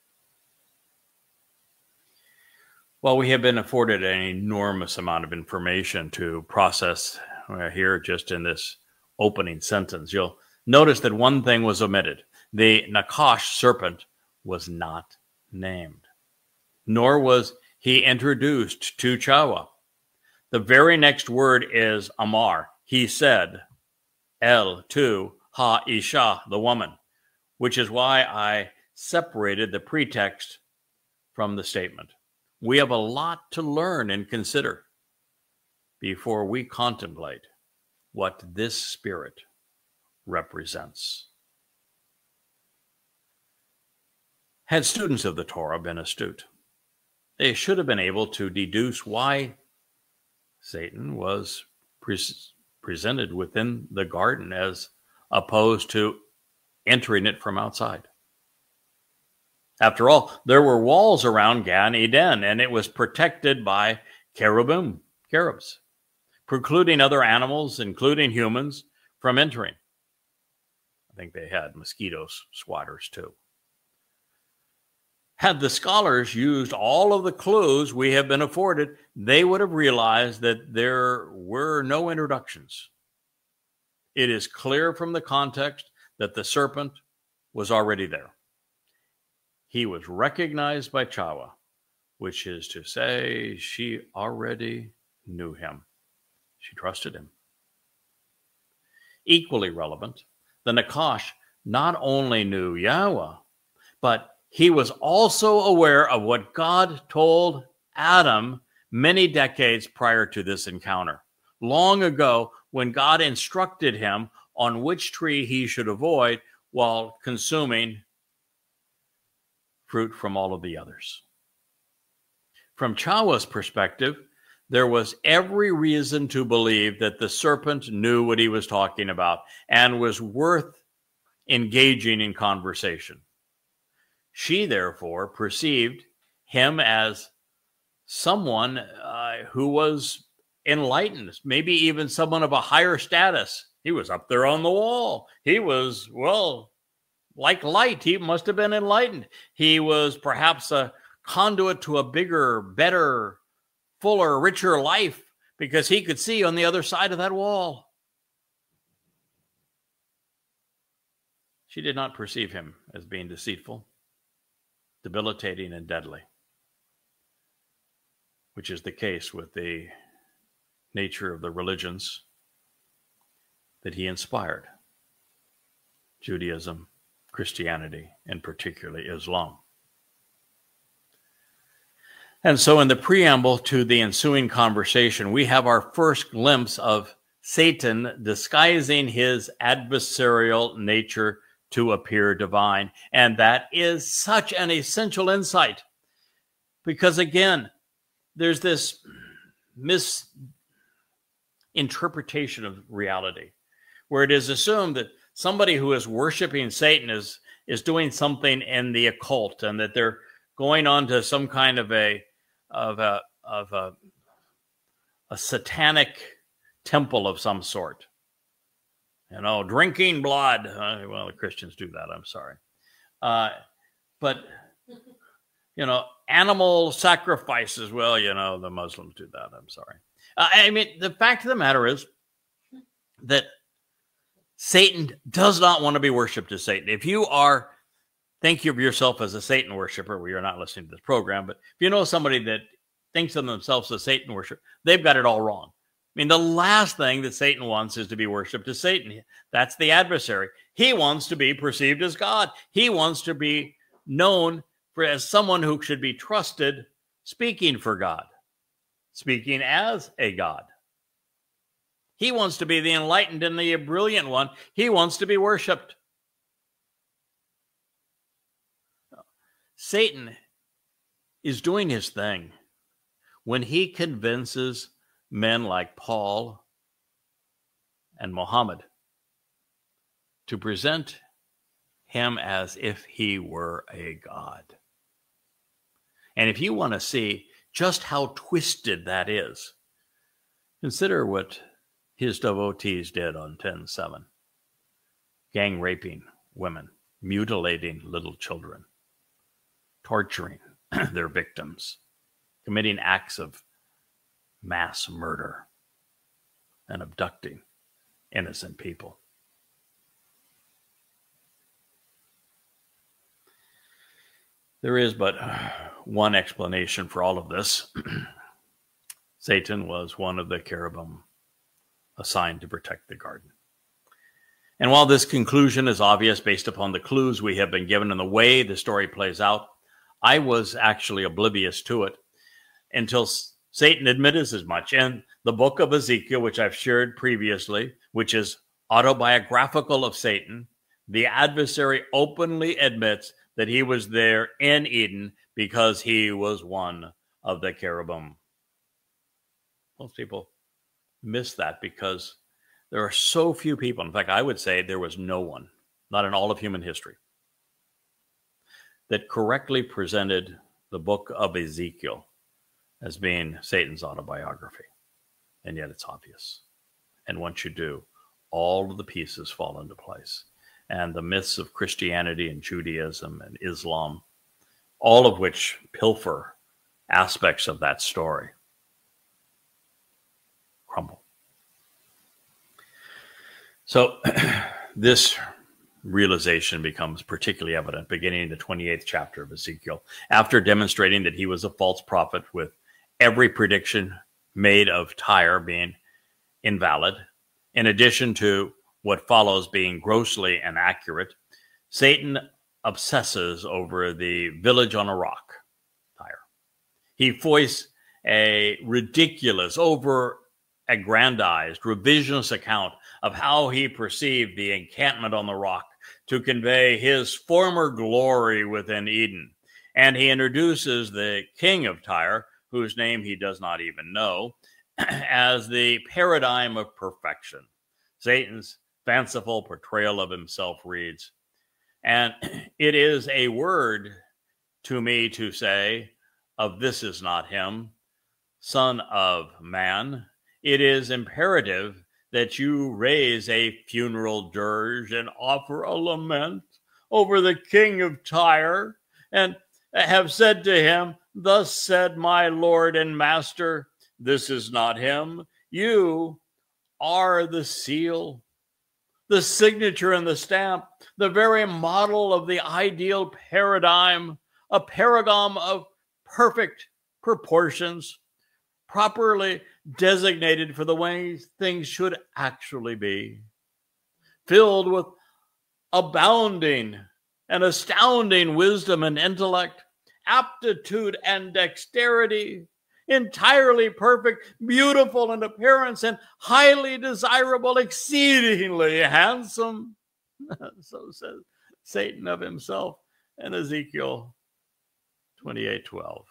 Well, we have been afforded an enormous amount of information to process here just in this opening sentence. You'll notice that one thing was omitted. The Nakash serpent was not named, nor was he introduced to Chawa. The very next word is Amar. He said, El to Ha Isha, the woman, which is why I separated the pretext from the statement. We have a lot to learn and consider before we contemplate what this spirit represents. Had students of the Torah been astute, they should have been able to deduce why Satan was presented within the garden as opposed to entering it from outside. After all, there were walls around Gan Eden, and it was protected by cherubs, precluding other animals, including humans, from entering. I think they had mosquito swatters too. Had the scholars used all of the clues we have been afforded, they would have realized that there were no introductions. It is clear from the context that the serpent was already there. He was recognized by Chawa, which is to say she already knew him. She trusted him. Equally relevant, the Nakash not only knew Yahweh, but he was also aware of what God told Adam many decades prior to this encounter. Long ago, when God instructed him on which tree he should avoid while consuming fruit from all of the others. From Chawa's perspective, there was every reason to believe that the serpent knew what he was talking about and was worth engaging in conversation. She, therefore, perceived him as someone who was enlightened, maybe even someone of a higher status. He was up there on the wall. He was, well, like light. He must have been enlightened. He was perhaps a conduit to a bigger, better, fuller, richer life because he could see on the other side of that wall. She did not perceive him as being deceitful, debilitating, and deadly, which is the case with the nature of the religions that he inspired, Judaism, Christianity, and particularly Islam. And so in the preamble to the ensuing conversation, we have our first glimpse of Satan disguising his adversarial nature to appear divine. And that is such an essential insight because, again, there's this misinterpretation of reality where it is assumed that somebody who is worshiping Satan is doing something in the occult and that they're going on to some kind of a satanic temple of some sort. Drinking blood. Well, the Christians do that. I'm sorry. But, animal sacrifices. Well, the Muslims do that. I'm sorry. The fact of the matter is that Satan does not want to be worshipped as Satan. If you think of yourself as a Satan worshiper, well, you're not listening to this program, but if you know somebody that thinks of themselves as Satan worshiper, they've got it all wrong. The last thing that Satan wants is to be worshipped as Satan. That's the adversary. He wants to be perceived as God. He wants to be known as someone who should be trusted, speaking for God, speaking as a God. He wants to be the enlightened and the brilliant one. He wants to be worshipped. Satan is doing his thing when he convinces men like Paul and Muhammad to present him as if he were a god. And if you want to see just how twisted that is, consider what his devotees did on 10/7. Gang raping women, mutilating little children, torturing their victims, committing acts of mass murder, and abducting innocent people. There is but one explanation for all of this. Satan was one of the cherubim assigned to protect the garden. And while this conclusion is obvious based upon the clues we have been given and the way the story plays out, I was actually oblivious to it until Satan admitted as much. In the book of Ezekiel, which I've shared previously, which is autobiographical of Satan, the adversary openly admits that he was there in Eden because he was one of the cherubim. Most people miss that because there are so few people. In fact, I would say there was no one, not in all of human history, that correctly presented the book of Ezekiel as being Satan's autobiography. And yet it's obvious. And once you do, all of the pieces fall into place. And the myths of Christianity and Judaism and Islam, all of which pilfer aspects of that story, crumble. So this realization becomes particularly evident beginning in the 28th chapter of Ezekiel. After demonstrating that he was a false prophet with every prediction made of Tyre being invalid, in addition to what follows being grossly inaccurate, Satan obsesses over the village on a rock, Tyre. He foists a ridiculous, over-aggrandized, revisionist account of how he perceived the encampment on the rock to convey his former glory within Eden. And he introduces the king of Tyre, whose name he does not even know, as the paradigm of perfection. Satan's fanciful portrayal of himself reads, and it is a word to me to say, of this is not him, son of man. It is imperative that you raise a funeral dirge and offer a lament over the king of Tyre, and have said to him, thus said my Lord and Master, this is not him. You are the seal, the signature and the stamp, the very model of the ideal paradigm, a paragon of perfect proportions, properly designated for the way things should actually be, filled with abounding and astounding wisdom and intellect, aptitude and dexterity, entirely perfect, beautiful in appearance, and highly desirable, exceedingly handsome. So says Satan of himself in Ezekiel 28:12.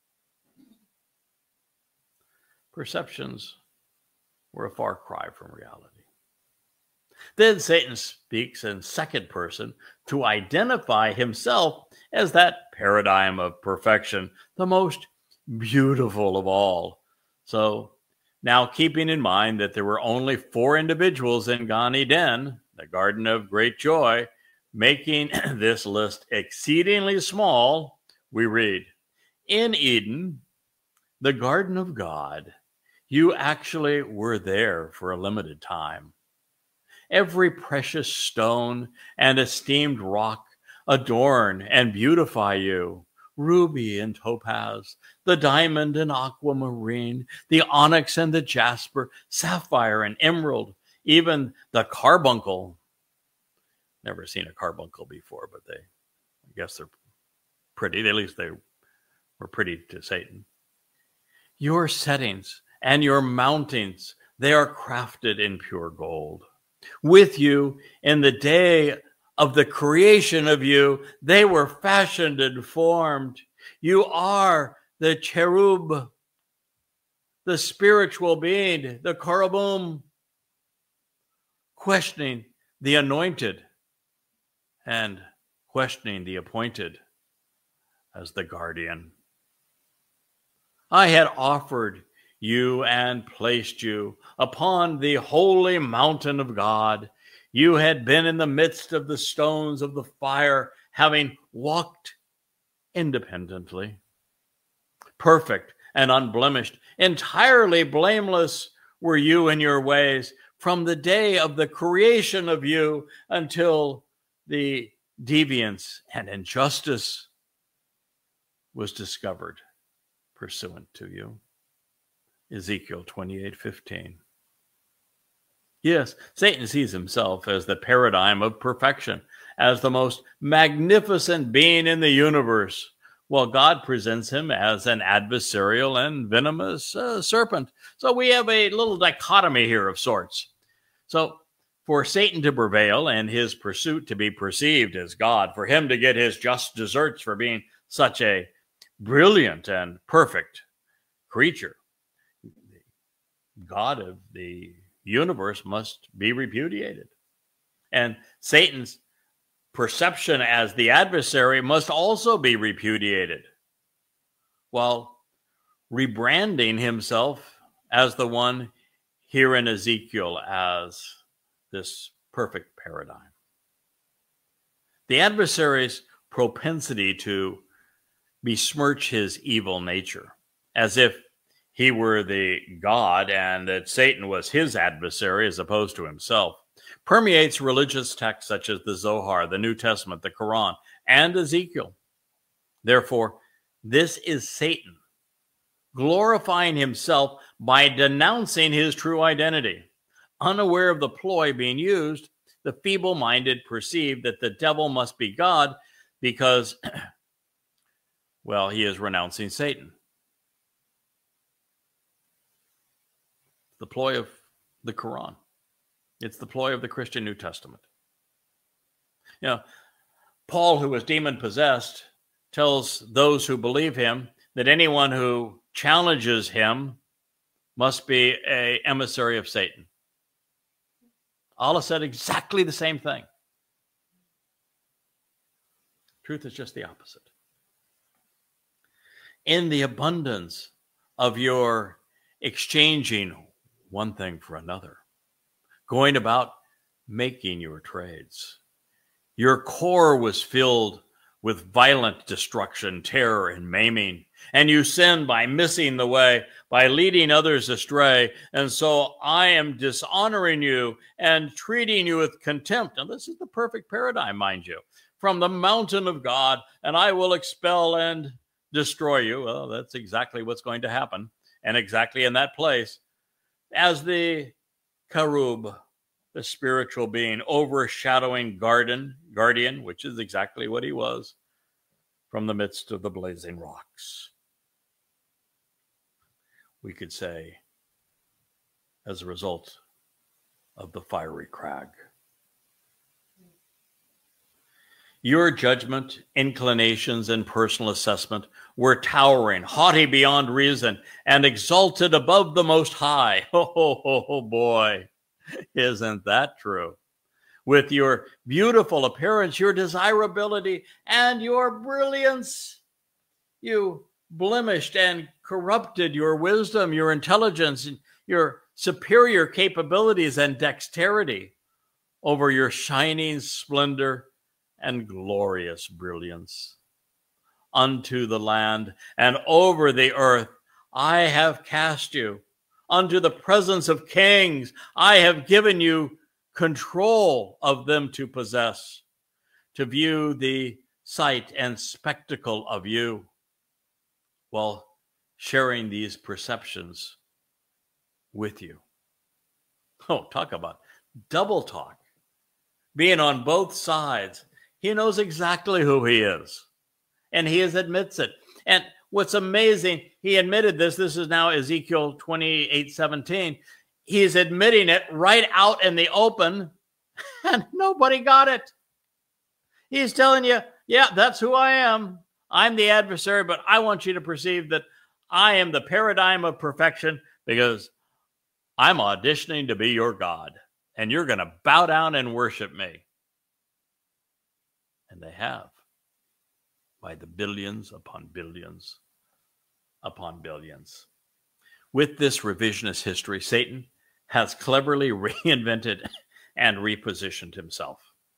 Perceptions were a far cry from reality. Then Satan speaks in second person to identify himself as that paradigm of perfection, the most beautiful of all. So now, keeping in mind that there were only 4 individuals in Gan Eden, the Garden of Great Joy, making this list exceedingly small, we read, in Eden, the garden of God, you actually were there for a limited time. Every precious stone and esteemed rock adorn and beautify you. Ruby and topaz, the diamond and aquamarine, the onyx and the jasper, sapphire and emerald, even the carbuncle. Never seen a carbuncle before, but I guess they're pretty. At least they were pretty to Satan. Your settings and your mountings, they are crafted in pure gold. With you in the day of the creation of you, they were fashioned and formed. You are the cherub, the spiritual being, the cherubim, questioning the anointed and questioning the appointed as the guardian. I had offered you and placed you upon the holy mountain of God. You had been in the midst of the stones of the fire, having walked independently, perfect and unblemished, entirely blameless were you in your ways from the day of the creation of you until the deviance and injustice was discovered pursuant to you. Ezekiel 28:15. Yes, Satan sees himself as the paradigm of perfection, as the most magnificent being in the universe, while God presents him as an adversarial and venomous serpent. So we have a little dichotomy here of sorts. So for Satan to prevail and his pursuit to be perceived as God, for him to get his just deserts for being such a brilliant and perfect creature, God of the universe must be repudiated. And Satan's perception as the adversary must also be repudiated, while rebranding himself as the one here in Ezekiel as this perfect paradigm. The adversary's propensity to besmirch his evil nature, as if he were the God and that Satan was his adversary as opposed to himself, permeates religious texts such as the Zohar, the New Testament, the Quran, and Ezekiel. Therefore, this is Satan glorifying himself by denouncing his true identity. Unaware of the ploy being used, the feeble-minded perceive that the devil must be God because, well, he is renouncing Satan. The ploy of the Quran. It's the ploy of the Christian New Testament. You know, Paul, who was demon-possessed, tells those who believe him that anyone who challenges him must be an emissary of Satan. Allah said exactly the same thing. Truth is just the opposite. In the abundance of your exchanging one thing for another, going about making your trades, your core was filled with violent destruction, terror, and maiming. And you sin by missing the way, by leading others astray. And so I am dishonoring you and treating you with contempt. And this is the perfect paradigm, mind you, from the mountain of God, and I will expel and destroy you. Well, that's exactly what's going to happen. And exactly in that place, as the Karub, the spiritual being, overshadowing guardian, which is exactly what he was, from the midst of the blazing rocks. We could say, as a result of the fiery crag. Your judgment, inclinations, and personal assessment were towering, haughty beyond reason, and exalted above the Most High. Oh boy, isn't that true? With your beautiful appearance, your desirability, and your brilliance, you blemished and corrupted your wisdom, your intelligence, your superior capabilities and dexterity over your shining splendor and glorious brilliance. Unto the land and over the earth I have cast you. Unto the presence of kings I have given you control of them to possess, to view the sight and spectacle of you, while sharing these perceptions with you. Oh, talk about double talk. Being on both sides. He knows exactly who he is, and he admits it. And what's amazing, he admitted this. This is now Ezekiel 28:17. He's admitting it right out in the open, and nobody got it. He's telling you, yeah, that's who I am. I'm the adversary, but I want you to perceive that I am the paradigm of perfection because I'm auditioning to be your God, and you're going to bow down and worship me. And they have, by the billions upon billions upon billions. With this revisionist history, Satan has cleverly reinvented and repositioned himself.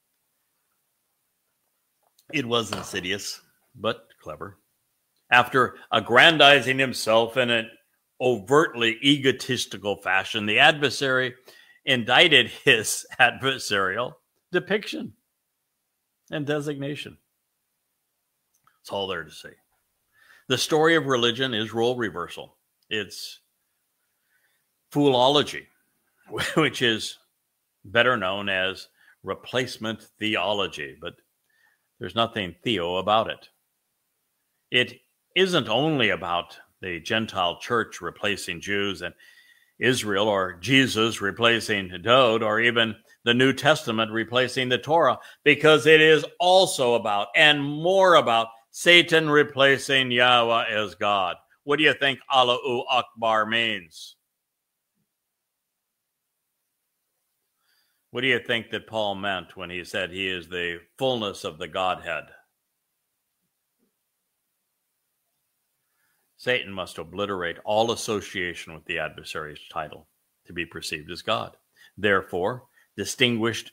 It was insidious, but clever. After aggrandizing himself in an overtly egotistical fashion, the adversary indicted his adversarial depiction and designation. That's all there to say. The story of religion is role reversal. It's foolology, which is better known as replacement theology, but there's nothing theo about it. It isn't only about the Gentile church replacing Jews and Israel, or Jesus replacing Dowd, or even the New Testament replacing the Torah, because it is also about, and more about, Satan replacing Yahweh as God. What do you think Allahu Akbar means? What do you think that Paul meant when he said he is the fullness of the Godhead? Satan must obliterate all association with the adversary's title to be perceived as God. Therefore, distinguished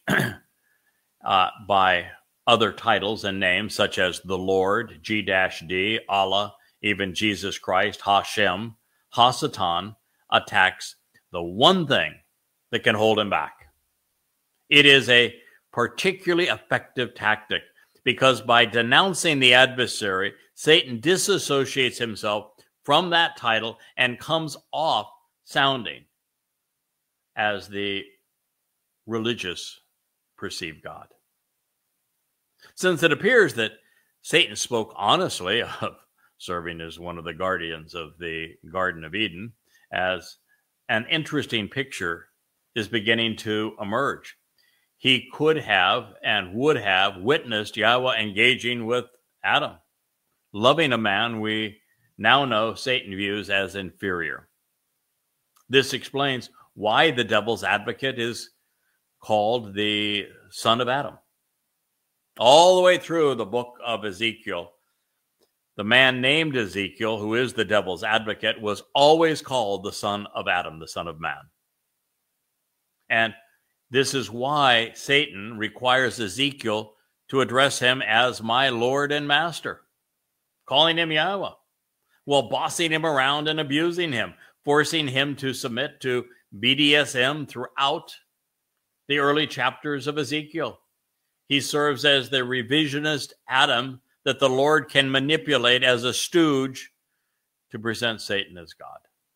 by other titles and names such as the Lord, G-D, Allah, even Jesus Christ, Hashem, Hasatan, attacks the one thing that can hold him back, It is a particularly effective tactic because by denouncing the adversary, Satan disassociates himself from that title and comes off sounding as the religious perceive God. Since it appears that Satan spoke honestly of serving as one of the guardians of the Garden of Eden, as an interesting picture is beginning to emerge. He could have and would have witnessed Yahweh engaging with Adam, loving a man we now know Satan views as inferior. This explains why the devil's advocate is called the son of Adam. All the way through the book of Ezekiel, the man named Ezekiel, who is the devil's advocate, was always called the son of Adam, the son of man. And this is why Satan requires Ezekiel to address him as my Lord and Master, calling him Yahweh, while bossing him around and abusing him, forcing him to submit to BDSM throughout the early chapters of Ezekiel. He serves as the revisionist Adam that the Lord can manipulate as a stooge to present Satan as God.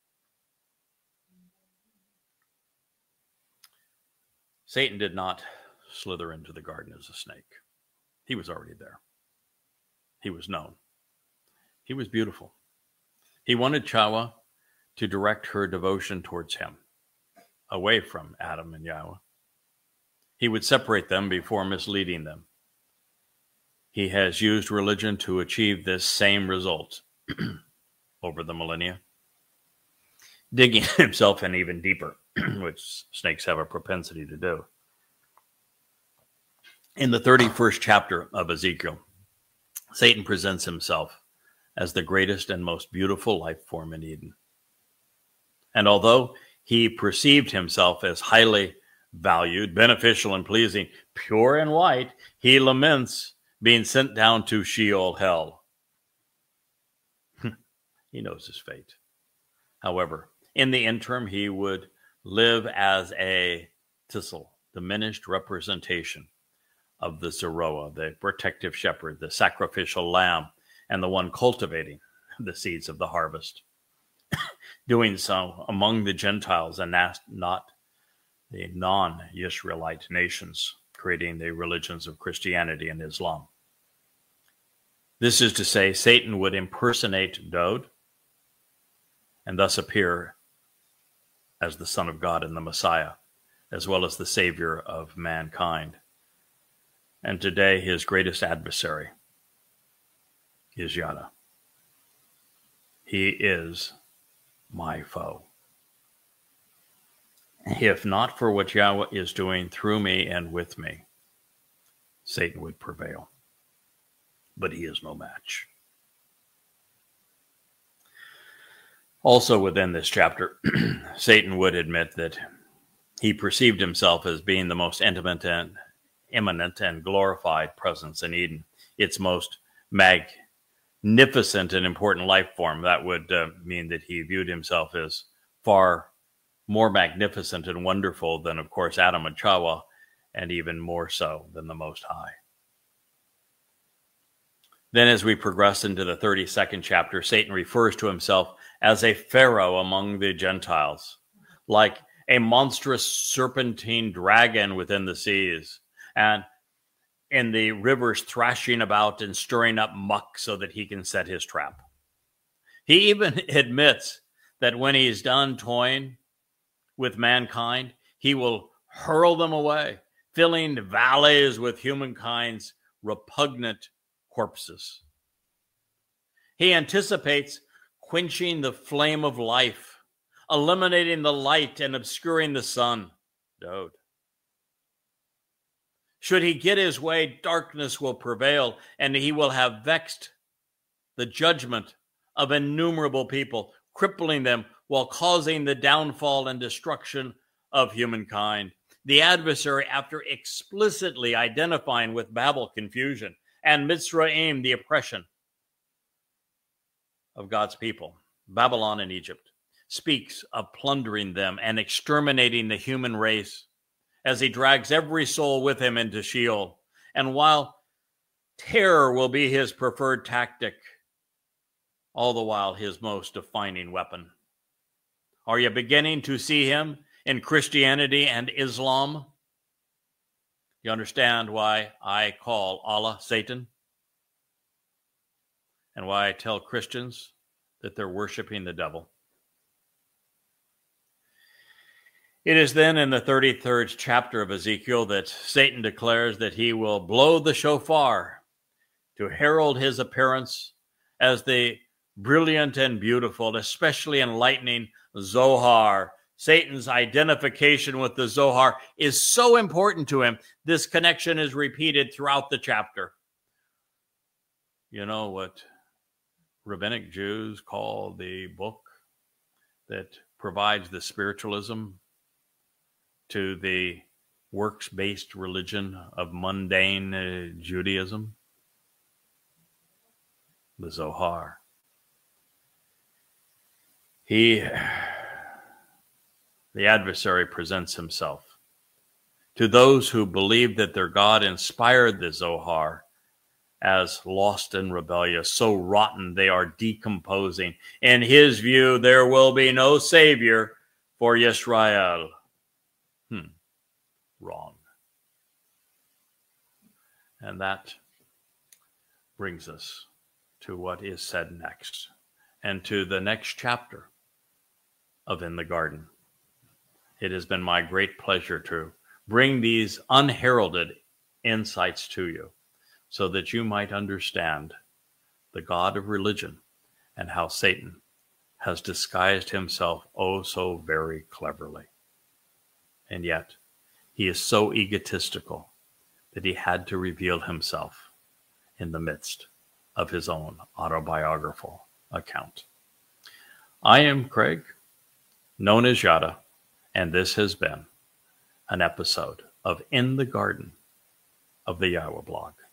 Satan did not slither into the garden as a snake. He was already there. He was known. He was beautiful. He wanted Chawah to direct her devotion towards him, away from Adam and Yahweh. He would separate them before misleading them. He has used religion to achieve this same result over the millennia, digging himself in even deeper, which snakes have a propensity to do. In the 31st chapter of Ezekiel, Satan presents himself as the greatest and most beautiful life form in Eden. And although he perceived himself as highly valued, beneficial and pleasing, pure and white, he laments being sent down to Sheol, hell. He knows his fate. However, in the interim, he would live as a thistle, diminished representation of the Zeroah, the protective shepherd, the sacrificial lamb, and the one cultivating the seeds of the harvest. Doing so among the Gentiles and not the non-Israelite nations, creating the religions of Christianity and Islam. This is to say, Satan would impersonate Dowd and thus appear as the Son of God and the Messiah, as well as the Savior of mankind. And today, his greatest adversary is Yada. He is my foe. If not for what Yahweh is doing through me and with me, Satan would prevail. But he is no match. Also within this chapter, Satan would admit that he perceived himself as being the most intimate and immanent and glorified presence in Eden, its most magnificent and important life form. That would mean that he viewed himself as far more magnificent and wonderful than, of course, Adam and Chawah, and even more so than the Most High. Then as we progress into the 32nd chapter, Satan refers to himself as a pharaoh among the Gentiles, like a monstrous serpentine dragon within the seas, and in the rivers thrashing about and stirring up muck so that he can set his trap. He even admits that when he's done toying with mankind, he will hurl them away, filling valleys with humankind's repugnant corpses. He anticipates quenching the flame of life, eliminating the light and obscuring the sun. Dowd. Should he get his way, darkness will prevail, and he will have vexed the judgment of innumerable people, crippling them while causing the downfall and destruction of humankind. The adversary, after explicitly identifying with Babel confusion and Mitzrayim, the oppression of God's people, Babylon and Egypt, speaks of plundering them and exterminating the human race as he drags every soul with him into Sheol. And while terror will be his preferred tactic, all the while his most defining weapon. Are you beginning to see him in Christianity and Islam? You understand why I call Allah Satan? And why I tell Christians that they're worshiping the devil? It is then in the 33rd chapter of Ezekiel that Satan declares that he will blow the shofar to herald his appearance as the brilliant and beautiful, especially enlightening Zohar. Satan's identification with the Zohar is so important to him. This connection is repeated throughout the chapter. You know what rabbinic Jews call the book that provides the spiritualism to the works-based religion of mundane Judaism? The Zohar. The adversary presents himself to those who believe that their God inspired the Zohar as lost and rebellious, so rotten they are decomposing. In his view, there will be no savior for Yisrael. Wrong. And that brings us to what is said next, and to the next chapter of In the Garden. It has been my great pleasure to bring these unheralded insights to you so that you might understand the God of religion and how Satan has disguised himself oh so very cleverly. And yet, he is so egotistical that he had to reveal himself in the midst of his own autobiographical account. I am Craig, known as Yada, and this has been an episode of In the Garden of the Yahweh Blog.